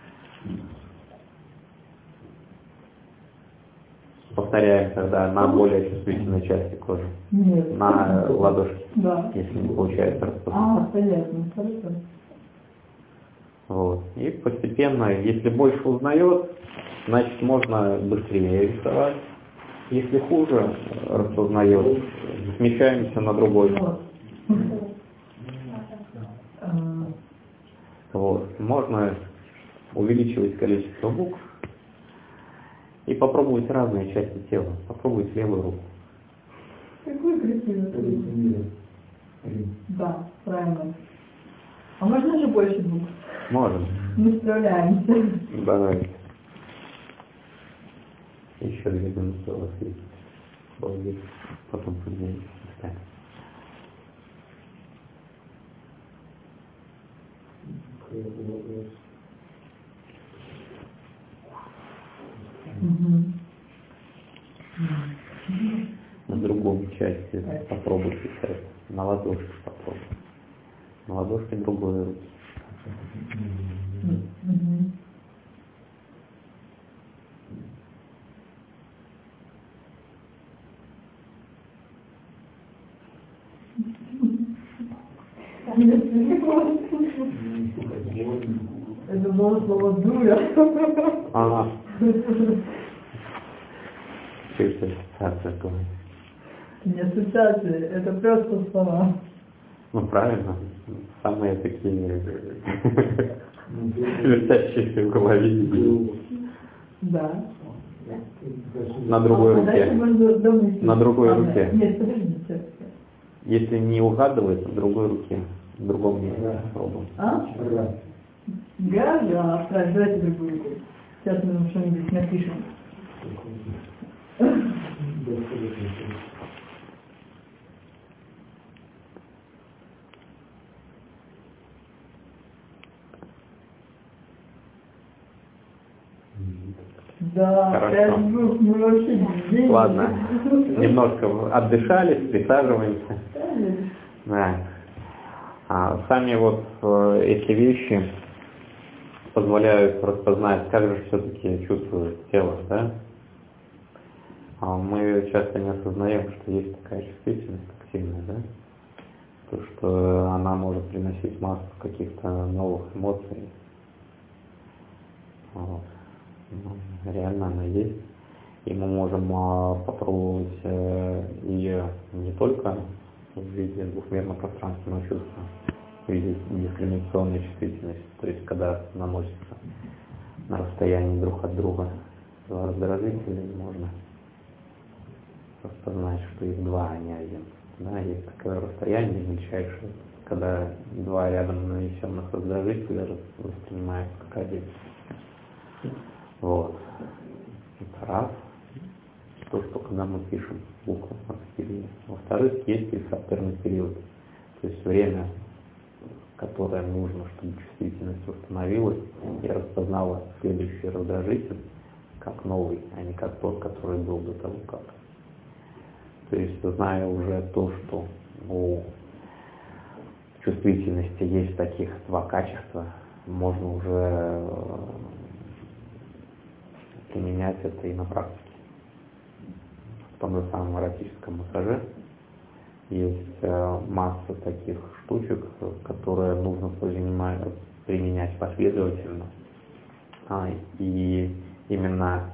Повторяем тогда на более чувствительной части кожи. Нет. На ладошке. Да. Если не получается распознать. А, понятно, хорошо. Вот. И постепенно, если больше узнает, значит можно быстрее рисовать. Если хуже распознает, смещаемся на другой. Вот. Вот. Можно увеличивать количество букв и попробовать разные части тела. Попробовать левую руку. Какой красивый. Да, правильно. А можно же больше букв? Можно. Мы справляемся. Давайте. Еще две минуты у вас есть. Балдеть. Потом поднимемся. Угу. На другом части попробуйте сейчас. На ладошке попробуйте. На ладошке другой руки. Угу. Это было слово «дура». Ага. Что это ассоциация такое? Не ассоциации, это просто слова. Ну правильно. Самые такие вертящиеся в голове. Да. На другой А руке. дальше можно домыслить. На другой А, руке. Нет, подождите. Если не угадывается, в другой руке. В другом месте попробуем. А? Гора. Так, давайте другую руку. Сейчас мы вам что-нибудь напишем. Да, Хорошо. пять букв, мы вообще деньги. Ладно. Немножко отдышались, присаживаемся. Да. А сами вот э, эти вещи позволяют распознать, как же все-таки чувствует тело, да? А мы часто не осознаем, что есть такая чувствительность активная, да? То, что она может приносить массу каких-то новых эмоций. Вот. Ну, реально она есть. И мы можем а, попробовать а, ее не только в виде двухмерно-пространственного чувства, в виде дискриминационной чувствительности, то есть когда наносится на расстоянии друг от друга два раздражителя, можно распознать, что их два, а не один. Да, есть такое расстояние мельчайшее, когда два рядом нанесенных раздражителя воспринимаются как один. Вот. Это раз. То, что когда мы пишем букву акстерии. Во-вторых, есть рефрактерный период. То есть время, которое нужно, чтобы чувствительность установилась и распознала следующий раздражитель как новый, а не как тот, который был до того как. То есть, зная уже то, что у чувствительности есть таких два качества, можно уже применять это и на практике. В том же самом эротическом массаже есть масса таких штучек, которые нужно применять последовательно. И именно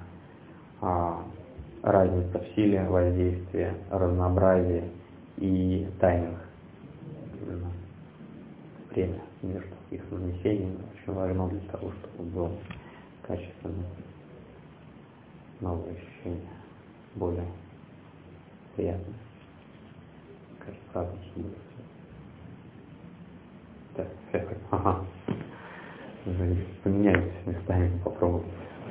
разница в силе воздействия, разнообразие и тайминг, именно время между их нанесением очень важно для того, чтобы было качественное новое ощущение, более приятное. Кажется, сразу будет. Так, все. Ага. Поменяемся местами, попробуем.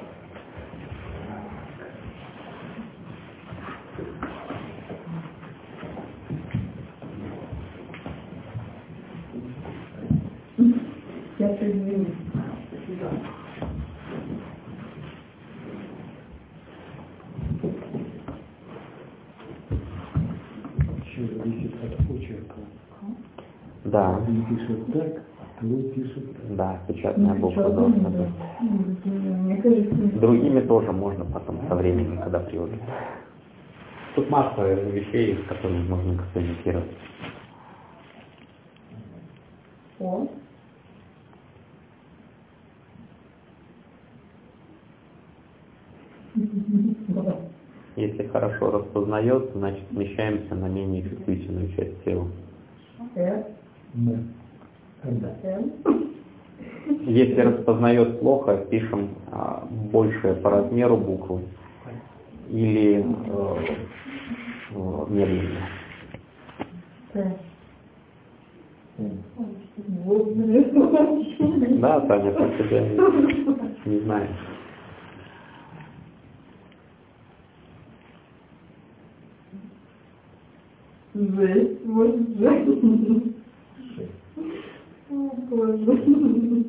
Я признаю. Еще зависит от почерка. Да. Один пишет так, а второй пишет так. Да, печатная буква должна быть. Мне кажется, Другими тоже можно потом со временем, когда привыкнуть. Тут масса вещей, с которыми можно экспериментировать. О. Если хорошо распознает, значит смещаемся на менее чувствительную часть тела. Э. М. М. М. Если распознает плохо, пишем а, больше по размеру буквы или э, э, медленно. Да, Таня, по тебе не знаю. Жесть, вот жесть. О, Боже.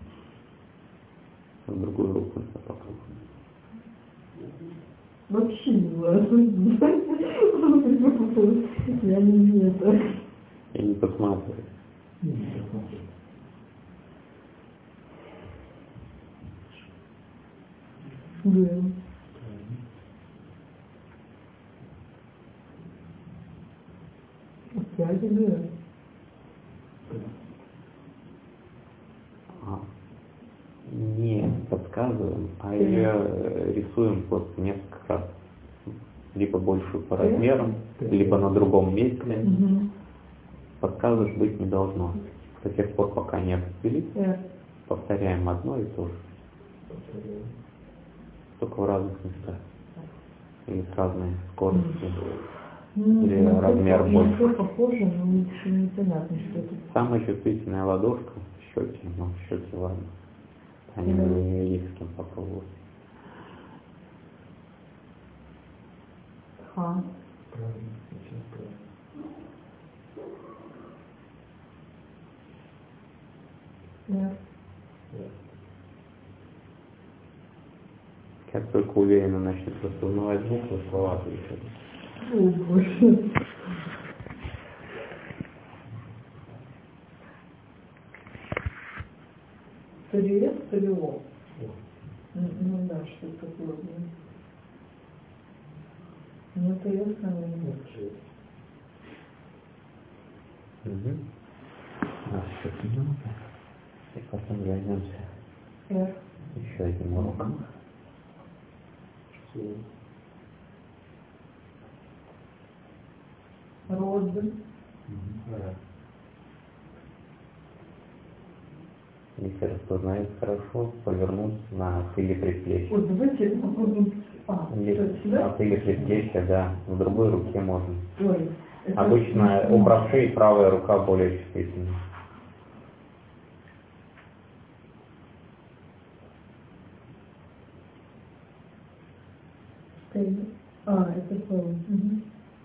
В другую руку попробуем. Вообще не знаю. Я не это. Я не посматриваю. Да. Опять да. А, не подсказываем, а ее рисуем просто несколько раз. Либо большую по размерам, либо на другом месте. Угу. Подсказок быть не должно. До тех пор, пока не определить, Yeah. повторяем одно и то же. Только в разных местах. Или с разной скоростью. Ну, Или ну, размер ну, больше. все похоже, но еще непонятно, что это. Самая чувствительная ладошка в щеке, но в щеке ладно. Они Да. не есть с кем попробовать. Ха. Правильно, сейчас правильно. Yeah. Как только уверенно начнет распознавать буквы, слова отвечают. О, Боже. Турец, турело. Ну да, что-то такое. Ну, турец, наверное. Угу. У нас еще минута. И потом вернемся Yeah. еще одним уроком. Роды. Если распознает хорошо, повернуть на тыле предплечья. Вот давайте попробуем. А, Если сюда? на тыле предплечья, да, в другой руке можно. Ой, это- Обычно у правшей правая рука более чувствительна. А, это слово. Угу.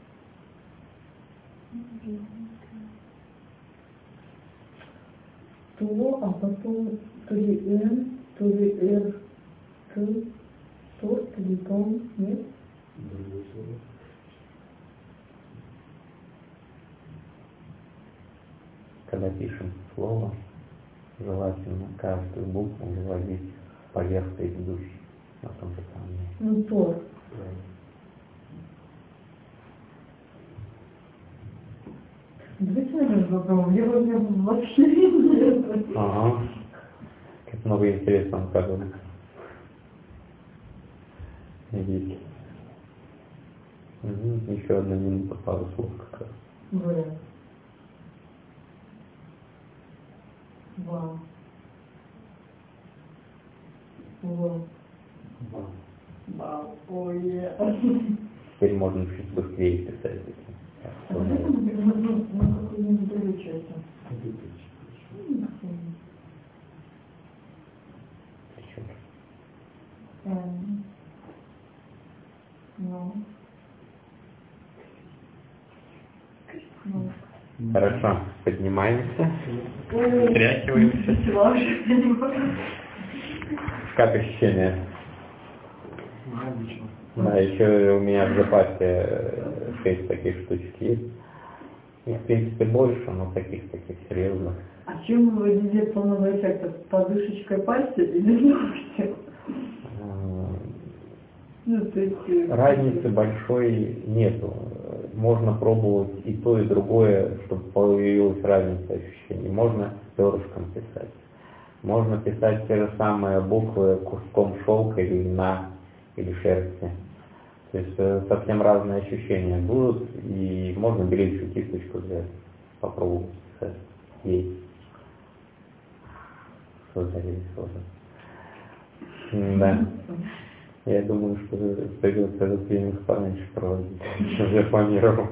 То, а потом то ли Н, то ли Р, Т, то, то ли том, нет? Когда пишем слово, желательно каждую букву выводить поверх предыдущей на том же самом месте. Ну, то. Давайте, наверное, попробуем. Я вот прям вообще нет. Ага. Как много интересного оказывается. Видите. Угу. Еще одна минута, пару слов как раз. Говорят. Вау. Вау. Вау. Ой, е. Теперь можно чуть быстрее писать эти. А давайте мы какую-нибудь другую часть. Еще. Эм. Ну. Ну. Хорошо, поднимаемся, Ой, встряхиваемся. начала уже понимать. Как ощущения? Необычно. Да, еще у меня в запасе шесть таких штучек есть. Их, в принципе, больше, но таких таких серьезных. А чем вы вводите полного эффекта? Подушечкой пальца или ногтем? Ну, то есть... Разницы большой нету. Можно пробовать и то, и другое, чтобы появилась разница ощущений. Можно перышком писать. Можно писать те же самые буквы куском шелка или льна, или шерсти. То есть э, совсем разные ощущения будут, и можно белейшую кисточку взять, попробовать писать ей. созрели тоже. Да. Я думаю, что придется этот тренинг пораньше проводить, чем я планировал.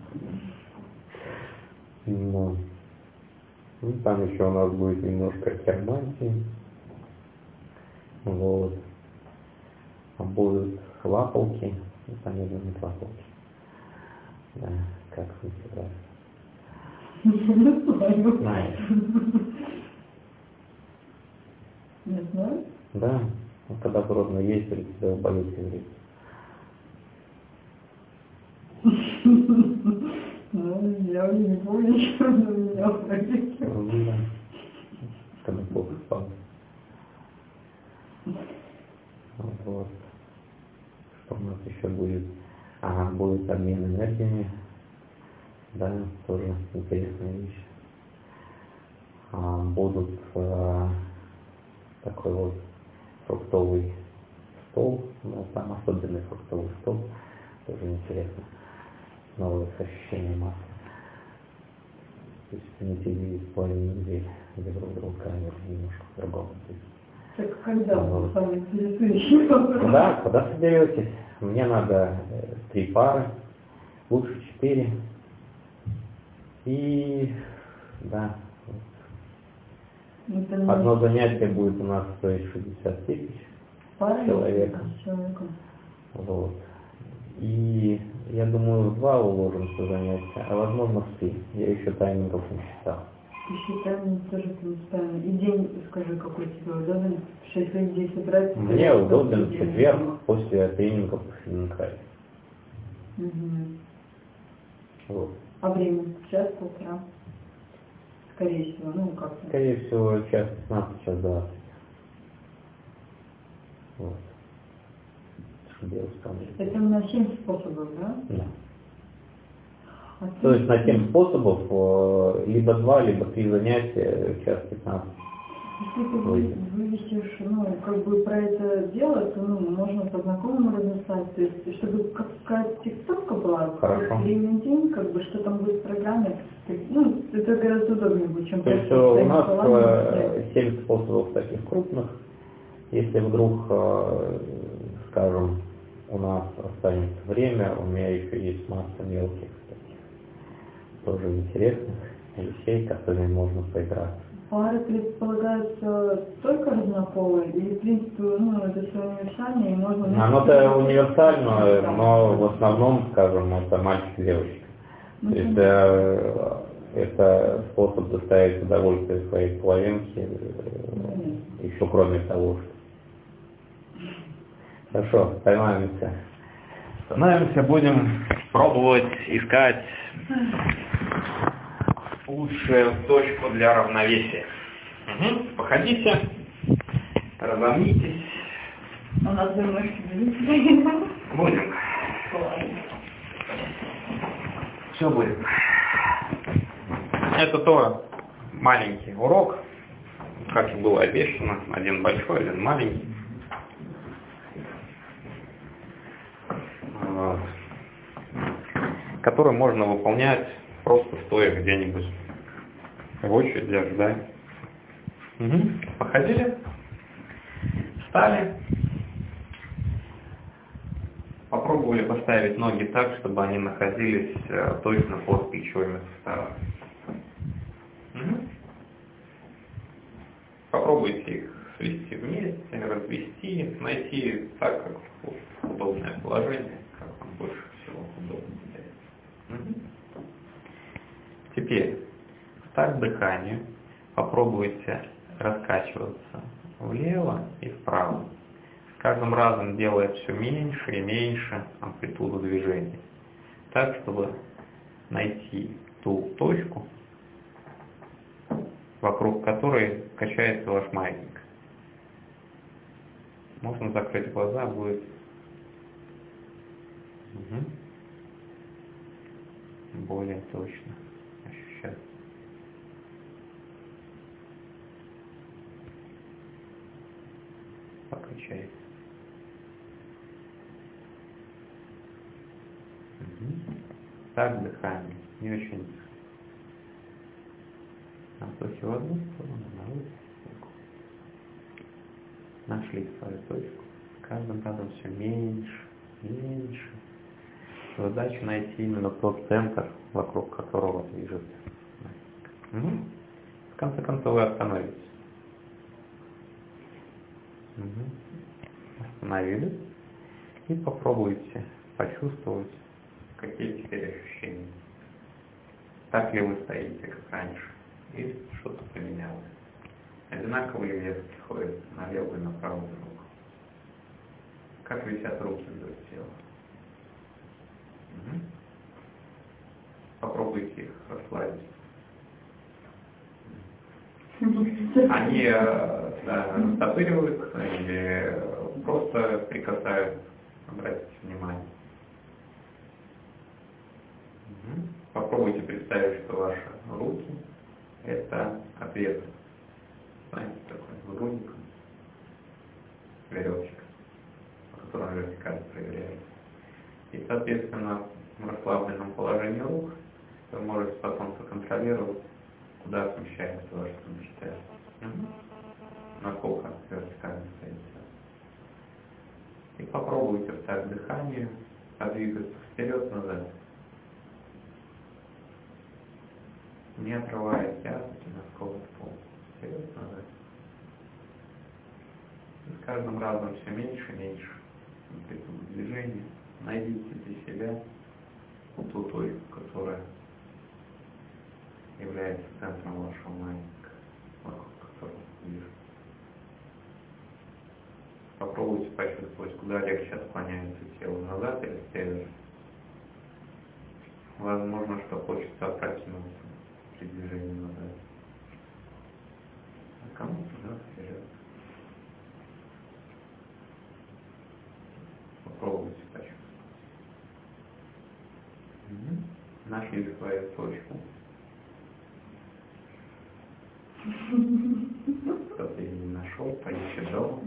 Но. Ну, там еще у нас будет немножко хиромантии. Вот. А будут лапалки. Ну, понятно, не лапалки. Да, как называется. Не Знаешь. Не знаю. Да. Ну, когда бродно ездили, тебя убоют евреи. Ну, я не помню, что на меня убоют. Ну, да. Когда плохо спал. Вот. Что у нас еще будет? Ага, будет обмен энергиями. Да, тоже интересная вещь. А, будут а, такой вот фруктовый стол, ну, там особенный фруктовый стол, тоже интересно. Новое ощущение массы. То есть неделю с половиной недели, где друг друга камеры немножко по-другому. Так когда Вот. вы сами интересующие вопросы? Да, куда соберетесь? Мне надо э, три пары, лучше четыре. И да, вот. Это Одно занятие будет у нас стоить шестьдесят тысяч пара человека. человека. Вот. И я думаю, в два уложимся занятия, а возможно в три. Я еще таймингов не считал. Ты считаем тоже принципиально. И день, скажи, какой тебе удобен? В шесть людей собраться? Мне удобен четверг после тренингов по Финкраю. Угу. Вот. А время? Час, полтора? Скорее всего, ну как-то. Скорее всего, час пятнадцать, час двадцать. Вот. Чтобы я успел. Это на семь способов, да? Да. А То ты- есть на семь способов, э, либо два, либо три занятия, час пятнадцать. Если ты вы- вывесишь, ну, как бы про это дело, то, ну, можно по знакомым разместать, то есть, чтобы какая-то текстовка была, Хорошо. время день, как бы, что там будет в программе, то есть, ну, это гораздо удобнее будет, чем То есть просто э, у своими нас словами э, написать. семь способов таких крупных. Если вдруг, э, скажем, у нас останется время, у меня еще есть масса мелких таких, тоже интересных вещей, которыми можно поиграться. Пары предполагаются только разнополые, или, в принципе, ну, это все универсальное, и можно... Оно-то универсальное, но в основном, скажем, это мальчик-девочка. Ну, То есть э, это способ доставить удовольствие своей половинке, э, еще кроме того, что... Хорошо, становимся. Становимся, будем пробовать искать лучшую точку для равновесия. Угу. Походите, разомнитесь. У нас немножко видите. Будем. Все будет. Это то маленький урок, как и было обещано, один большой, один маленький. Вот. Который можно выполнять просто стоя где-нибудь в очереди, ожидая. Угу. Походили, встали, попробовали поставить ноги так, чтобы они находились э, точно под плечевыми суставами. Угу. Попробуйте их свести вместе, развести, найти так, как удобное положение, как вам больше всего удобно. Угу. Теперь, в такт дыханию попробуйте раскачиваться влево и вправо, с каждым разом делая все меньше и меньше амплитуду движения, так, чтобы найти ту точку, вокруг которой качается ваш маятник. Можно закрыть глаза, будет угу. более точно ощущать. Покачайте. Угу. Так дыхание, не очень быстро. Вдохи в одну сторону, на другую. Нашли свою точку. С каждым разом все меньше, меньше. Задача найти именно тот центр, вокруг которого движется. Угу. В конце концов вы остановитесь. Угу. Остановились. И попробуйте почувствовать, какие теперь ощущения. Так ли вы стоите, как раньше, или что-то поменялось? Одинаковый вес приходит на левую и на правую руку. Как висят руки вдоль тела. Угу. Попробуйте их расслабить. Они да, растопыриваются или просто прикасаются. Обратите внимание. Угу. Попробуйте представить, что ваши руки – это ответ. Знаете, такой грудник, веревочка, по которой вертикаль проверяется. И, соответственно, в расслабленном положении рук вы можете потом проконтролировать, куда смещается ваш центр. Угу. Насколько вертикально стоит. И попробуйте встать дыхание, подвигаться вперед-назад. Не отрывая тяжести носков от пола. Вперед-назад. И с каждым разом все меньше и меньше амплитуды движения. Найдите для себя ту точку, которая является центром вашего маятника, вокруг которого движется. Попробуйте почувствовать, куда легче отклоняется тело, назад или вперед. Возможно, что хочется опрокинуться при движении назад. А кому-то назад, вперед. Попробуйте почувствовать. Угу. Нашли свою точку. Кто-то ее не нашел, поищет дома.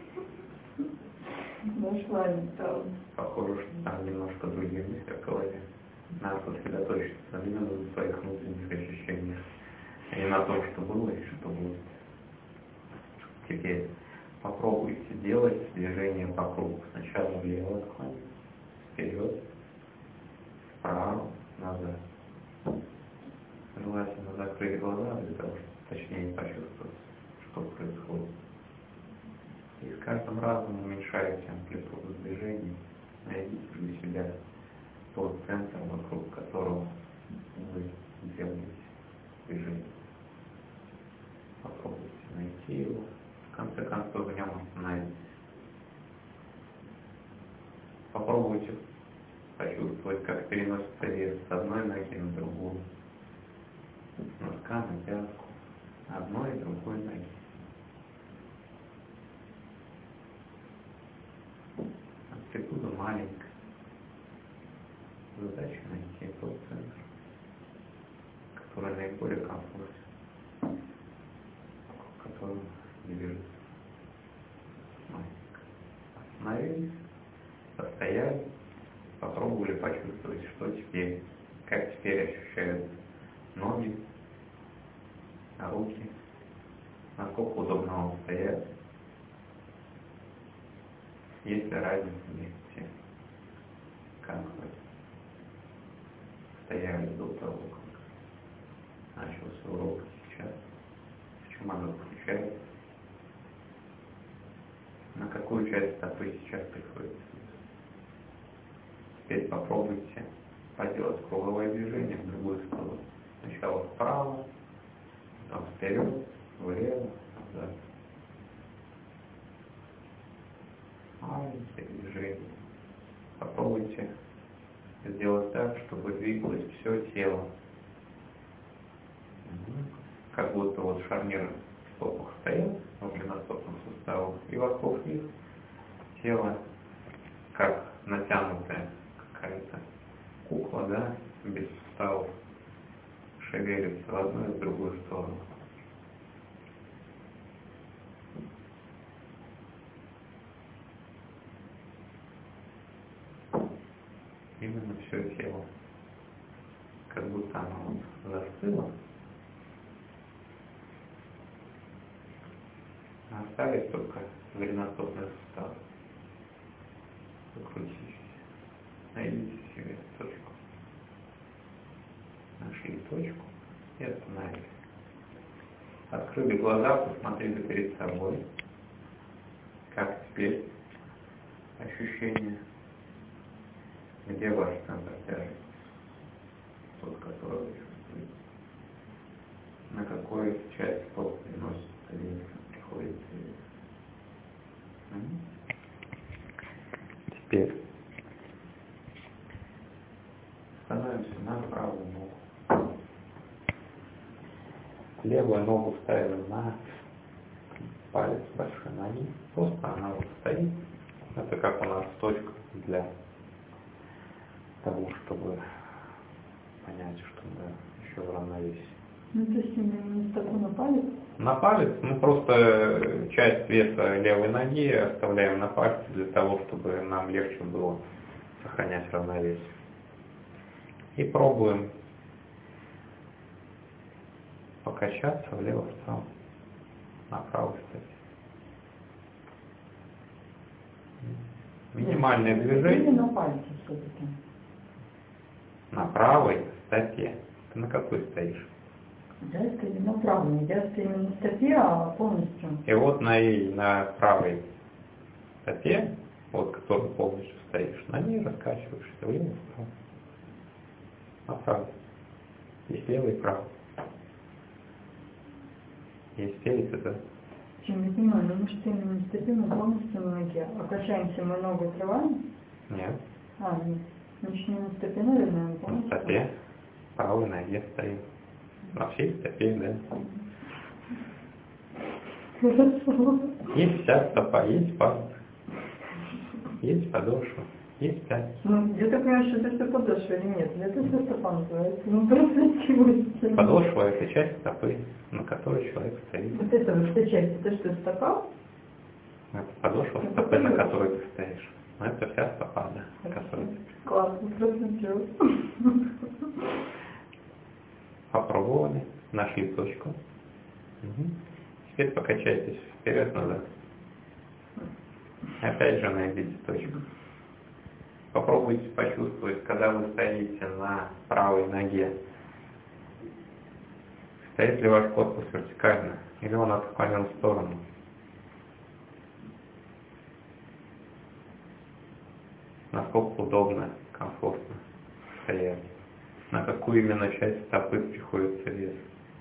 Нашла не там. Похоже, что там немножко другие мысли в голове. Надо сосредоточиться именно на своих внутренних ощущениях, а не на том, что было и что будет. Теперь попробуйте делать движение по кругу. Сначала влево отклонить, вперед, вправо, назад. Желательно закрыть глаза для того, чтобы точнее почувствовать, что происходит. И с каждым разом уменьшаете амплитуду движений, найдите для себя тот центр, вокруг которого вы делаете движение. Попробуйте найти его, в конце концов в нем остановитесь. Попробуйте почувствовать, как переносится вес с одной ноги на другую, с носка на пятку, одной и другой ноги. Амплитуда маленькая. Задача найти тот центр, который наиболее комфортен, вокруг которого движется маленько. Остановились, постояли, попробовали почувствовать, что теперь, как теперь ощущают ноги, руки, насколько удобно вам стоять. Есть ли разница между тем, как вы стояли до того, как начался урок сейчас, в чем оно заключается, на какую часть стопы сейчас приходится. Теперь попробуйте поделать круговое движение в другую сторону. Сначала вправо, потом вперед, влево, назад. Маленькие движения. Попробуйте сделать так, чтобы двигалось все тело. Как будто вот шарниры в стопах стоят, в голеностопных суставах, и вокруг них тело, как натянутая какая-то кукла, да, без суставов, шевелится в одну и в другую сторону. Именно все тело, как будто оно застыло, а Остались только голеностопные суставы. Выкрутитесь. Найдите себе точку. Нашли точку и остановились. Открыли глаза, посмотрели перед собой. Как теперь ощущение? Где ваш центр тяжести? Тот, который вы чувствуете. На какую часть стоп приносится вес, приходится вес. Теперь становимся на правую ногу. Левую ногу ставим на палец большой ноги. Просто она вот стоит. Это как у нас точка для того, чтобы понять, что мы еще в равновесии. Ну, то есть именно стопу на палец? На палец, мы просто часть веса левой ноги оставляем на пальце для того, чтобы нам легче было сохранять равновесие. И пробуем покачаться влево-вправо, направо, кстати. Минимальное движение. Или на пальце все-таки? На правой стопе. Ты на какой стоишь? Я стою на правой. Я стою не на стопе, а полностью. И вот на, на правой стопе, вот которой полностью стоишь, на ней раскачиваешься влево-вправо. Направо. Есть лево и право. Есть спереди, да? Чем я понимаю, ну мы что именно не стопим, мы полностью на ноге. А качаемся, мы ногу отрываем? Нет. А, нет. Значит, не на стопе, наверное, мы На полностью. стопе, правой ноге стоим. На всей стопе, да. Хорошо. Есть вся стопа, есть палец, есть подошва, есть пятки. Ну, я так понимаю, что это все подошва или нет? Это все стопа называется. Ну, просто чего? Подошва – это часть стопы, на которой человек стоит. Вот это вот эта часть, это что, стопа? Это подошва стопы, на которой ты стоишь. Но это вся стопа, да, на которой ты. Классно, просветил. Попробовали, нашли точку. Угу. Теперь покачайтесь вперед-назад. Опять же найдите точку. Попробуйте почувствовать, когда вы стоите на правой ноге. Стоит ли ваш корпус вертикально, или он отклонен в сторону. Насколько удобно, комфортно стоять. На какую именно часть стопы приходится вес.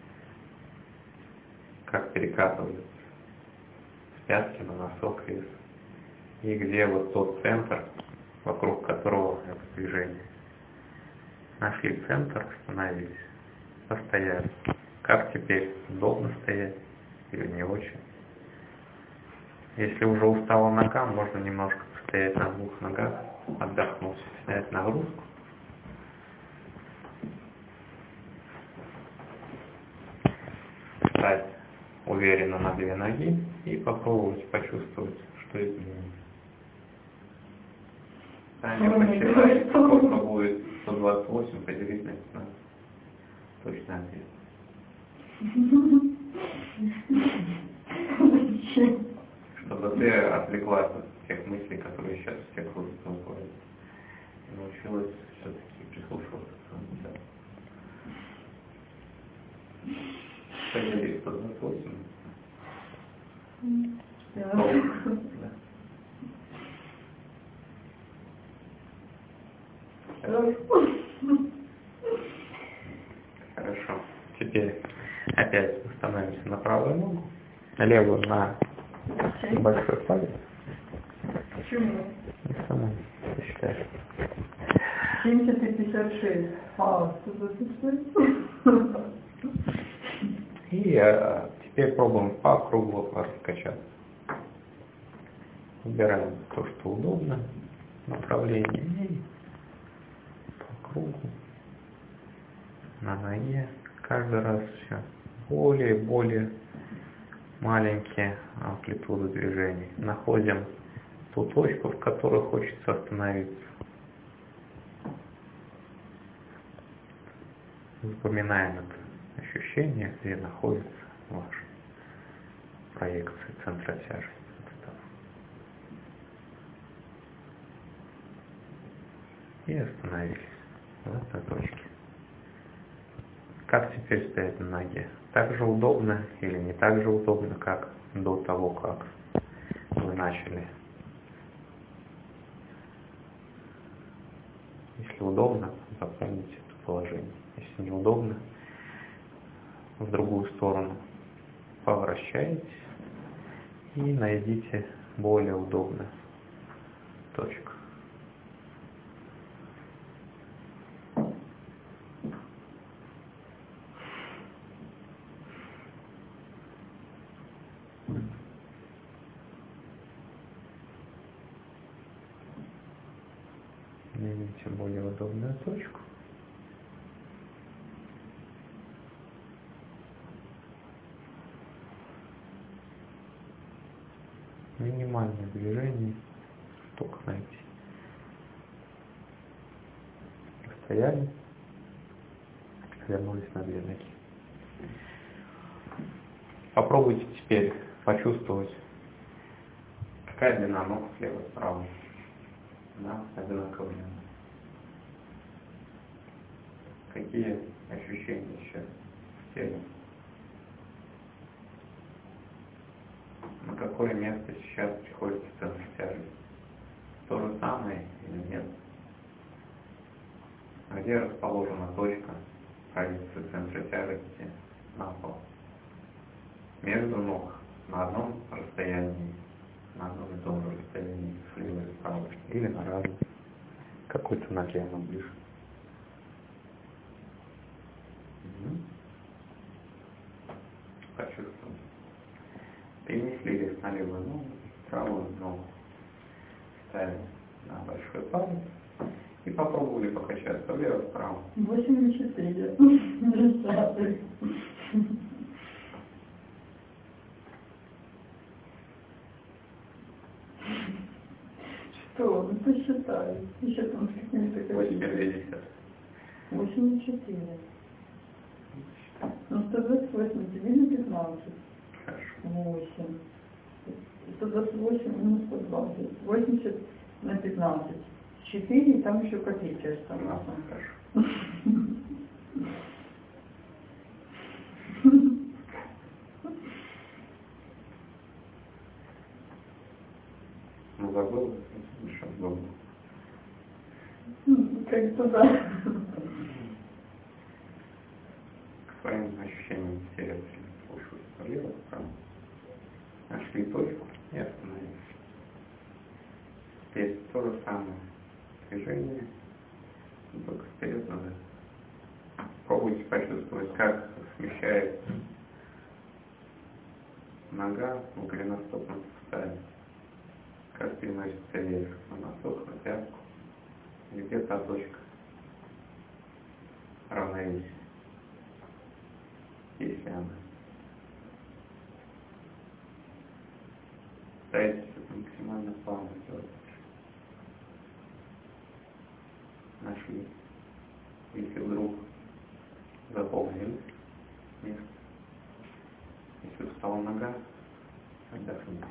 Как перекатывается. С пятки на носок вес. И где вот тот центр, вокруг которого это движение. Нашли центр, остановились. Постояли. Как теперь? Удобно стоять или не очень? Если уже устала нога, можно немножко постоять на двух ногах, отдохнуть, снять нагрузку. Встать уверенно на две ноги и попробовать почувствовать, что изменилось. Таня посчитает, сколько будет сто двадцать восемь поделить на пятнадцать. Точно ответ. Чтобы ты отвлеклась от тех мыслей, которые сейчас все крутятся в голове. И научилась все-таки прислушиваться к своему телу. Подели сто двадцать восемь. Да. Хорошо. Теперь опять мы становимся на правую ногу, левую на большой палец. Почему? Сама посчитаешь. семьдесят и пятьдесят шесть. А, сто двадцать шесть. И а, теперь пробуем по кругу раскачаться. Выбираем то, что удобно, направление, и по кругу, на ноге. Каждый раз все более и более маленькие амплитуды движений. Находим ту точку, в которой хочется остановиться. Запоминаем это ощущение, где находится ваш проекции центра тяжести. И остановились в этой точке. Как теперь стоять на ноге? Так же удобно или не так же удобно, как до того, как вы начали? Если удобно, запомните это положение. Если неудобно, в другую сторону поворачивайтесь и найдите более удобную точку. Найдите более удобную точку. Минимальное движение, только найти расстояние, вернулись на две ноги. Попробуйте теперь почувствовать, какая длина ног слева-справа. Да, одинаково. Какие ощущения сейчас в теле? На какое место сейчас приходится центр тяжести? То же самое или нет? Где расположена точка проекции центра тяжести на пол? Между ног на одном расстоянии, на одном и том же расстоянии слева и справа, или на разном? Какой ноге оно ближе? Угу. Почувствуем. Перенесли на левую ногу, правую ногу ставим на большой палец и попробовали покачаться влево-вправо. восемь и четыре. Что? Ну ты считай. Еще там с какими-то какими-то. восемь и четыре. Ну сто двадцать восемь тебе на пятнадцать. восемь. сто двадцать восемь минус сто двадцать. восемьдесят на пятнадцать. четыре, и там еще копейки остался. Ну, забыл, еще забыл. Как туда. К своим ощущениям интересно. Слушаю, влево, вправо. Нашли точку и остановились. Здесь то же самое движение, только вперед-назад. Пробуйте почувствовать, как смещается нога в голеностопном суставе. Как переносится вверх на носок, на пятку. И где та точка равновесия, если она. Старайтесь это максимально плавно делать. Нашли. Если вдруг запомнили место, если устала нога, отдохните.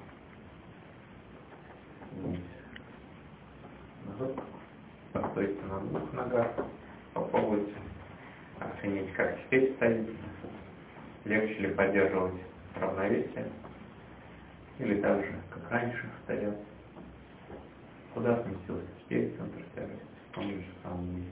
Назад. Постойте на двух ногах. Попробуйте оценить, как теперь стоит. Легче ли поддерживать равновесие, или так же, как раньше стоял. Куда сместился теперь центр тяжести? В том же самом месте.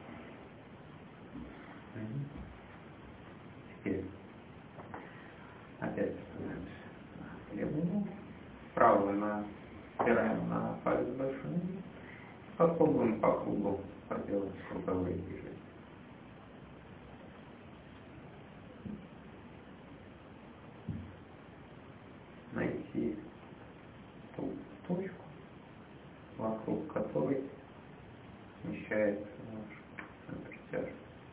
Теперь опять становимся на левую ногу. Правую на опираем на палец большой ноги. Попробуем по кругу проделать круговые движения. Найти ту точку, вокруг которой смещается наш центр тяжести.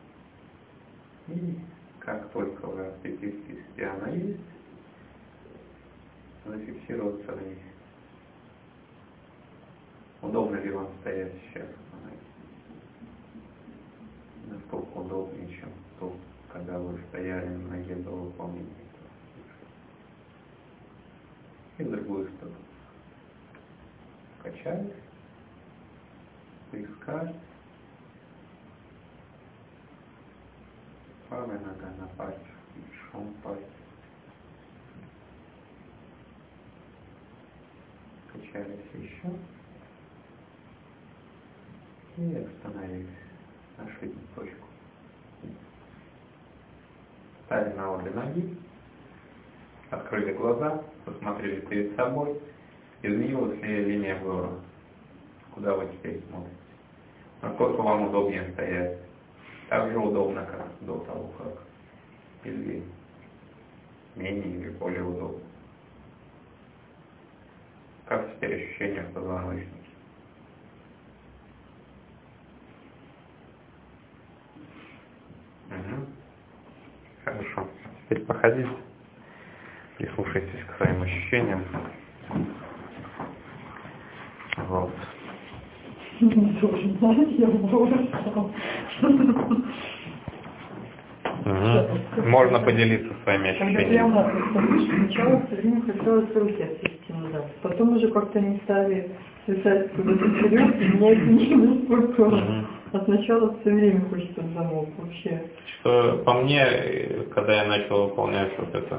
И как только вы определитесь, где она есть, зафиксироваться на ней. Удобно ли вам стоять сейчас? Насколько удобнее, чем то, когда вы стояли на ноге до выполнения. другую сторону. Качать, поискать. Правая нога на пальцах, большом пальце. Качались еще. И остановились. Нашли точку. Встали на обе ноги. Открыли глаза, посмотрели перед собой. Изменилась ли линия взора? Куда вы теперь смотрите? Насколько вам удобнее стоять? Так же удобно, как до того, как? Или менее, или более удобно? Как теперь ощущения в позвоночнике? Угу. Хорошо. Теперь походите, прислушайтесь к своим ощущениям. Вот. Угу. Можно поделиться своими ощущениями. Когда прямо сначала все время хотелось руки отвести назад. Потом уже как-то не стали свисать куда-то вперед, и меня это не беспокоило. А сначала все время хочется в замок вообще. Что по мне, когда я начал выполнять вот это,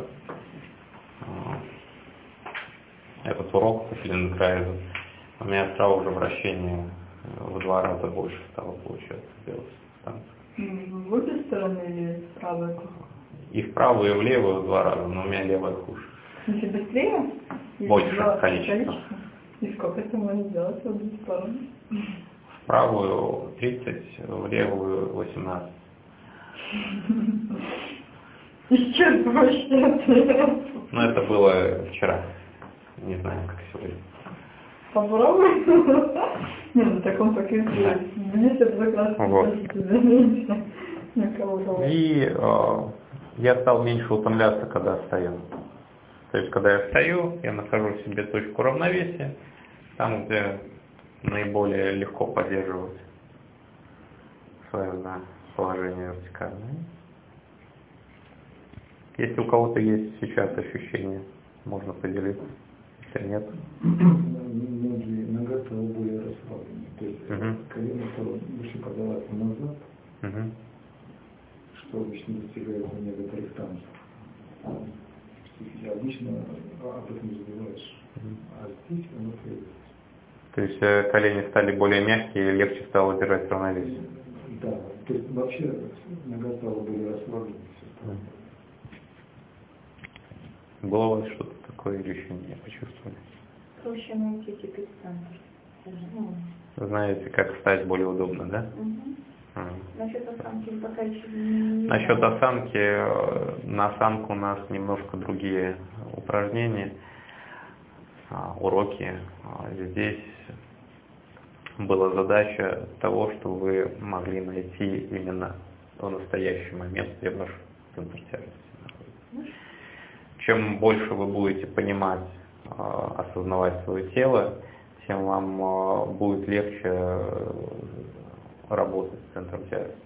этот урок по Фельденкрайзу, у меня сразу же вращение в два раза больше стало получаться делать станцию. В обе стороны или справа? И вправо, и влево в два раза, но у меня левая хуже. Если быстрее? Больше количество. И сколько это можно сделать в обе стороны? В правую тридцать, в левую восемнадцать. Исчерпывающе. Ну, это было вчера. Не знаю, как сегодня. Попробуй. Не, ну так он так и сделает. Мне это прекрасно. Вот. И э, я стал меньше утомляться, когда стою. То есть, когда я встаю, я нахожу себе точку равновесия, там, где наиболее легко поддерживать свое, да, положение вертикальное. Если у кого-то есть сейчас ощущения, можно поделиться. Если нет. Ноги, нога стала более расслабленной. То есть uh-huh. колено стало выше подаваться назад, uh-huh. что обычно достигается на некоторых танцах. Обычно об этом забываешь, uh-huh. а здесь оно появилось. То есть э, колени стали более мягкие и легче стало держать равновесие? Да, то есть вообще нога стала более расслабленной. Uh-huh. Было у вас что-то такое или еще не почувствовали? Проще найти теперь центр. Знаете, как встать более удобно, да? Угу. А. Насчет осанки пока еще не... Насчет осанки, на осанку у нас немножко другие упражнения, уроки. Здесь была задача того, что вы могли найти именно в настоящий момент, где ваш центр тяжести находится. Чем больше вы будете понимать, осознавать свое тело, тем вам будет легче работать с центром тяжести.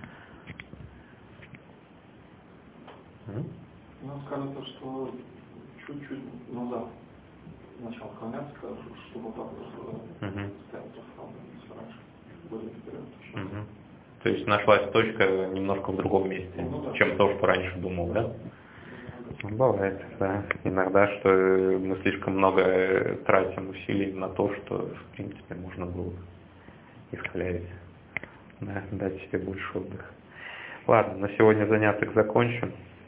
Ну, кажется, что чуть-чуть назад начал клоняться, чтобы так uh-huh. были вперед. Uh-huh. То есть нашлась точка немножко в другом месте, ну, да. чем то, что раньше думал, да? Бывает, да. Иногда, что мы слишком много тратим усилий на то, что, в принципе, можно было исхлявить. Да, дать себе больше отдыха. Ладно, на сегодня заняток закончим.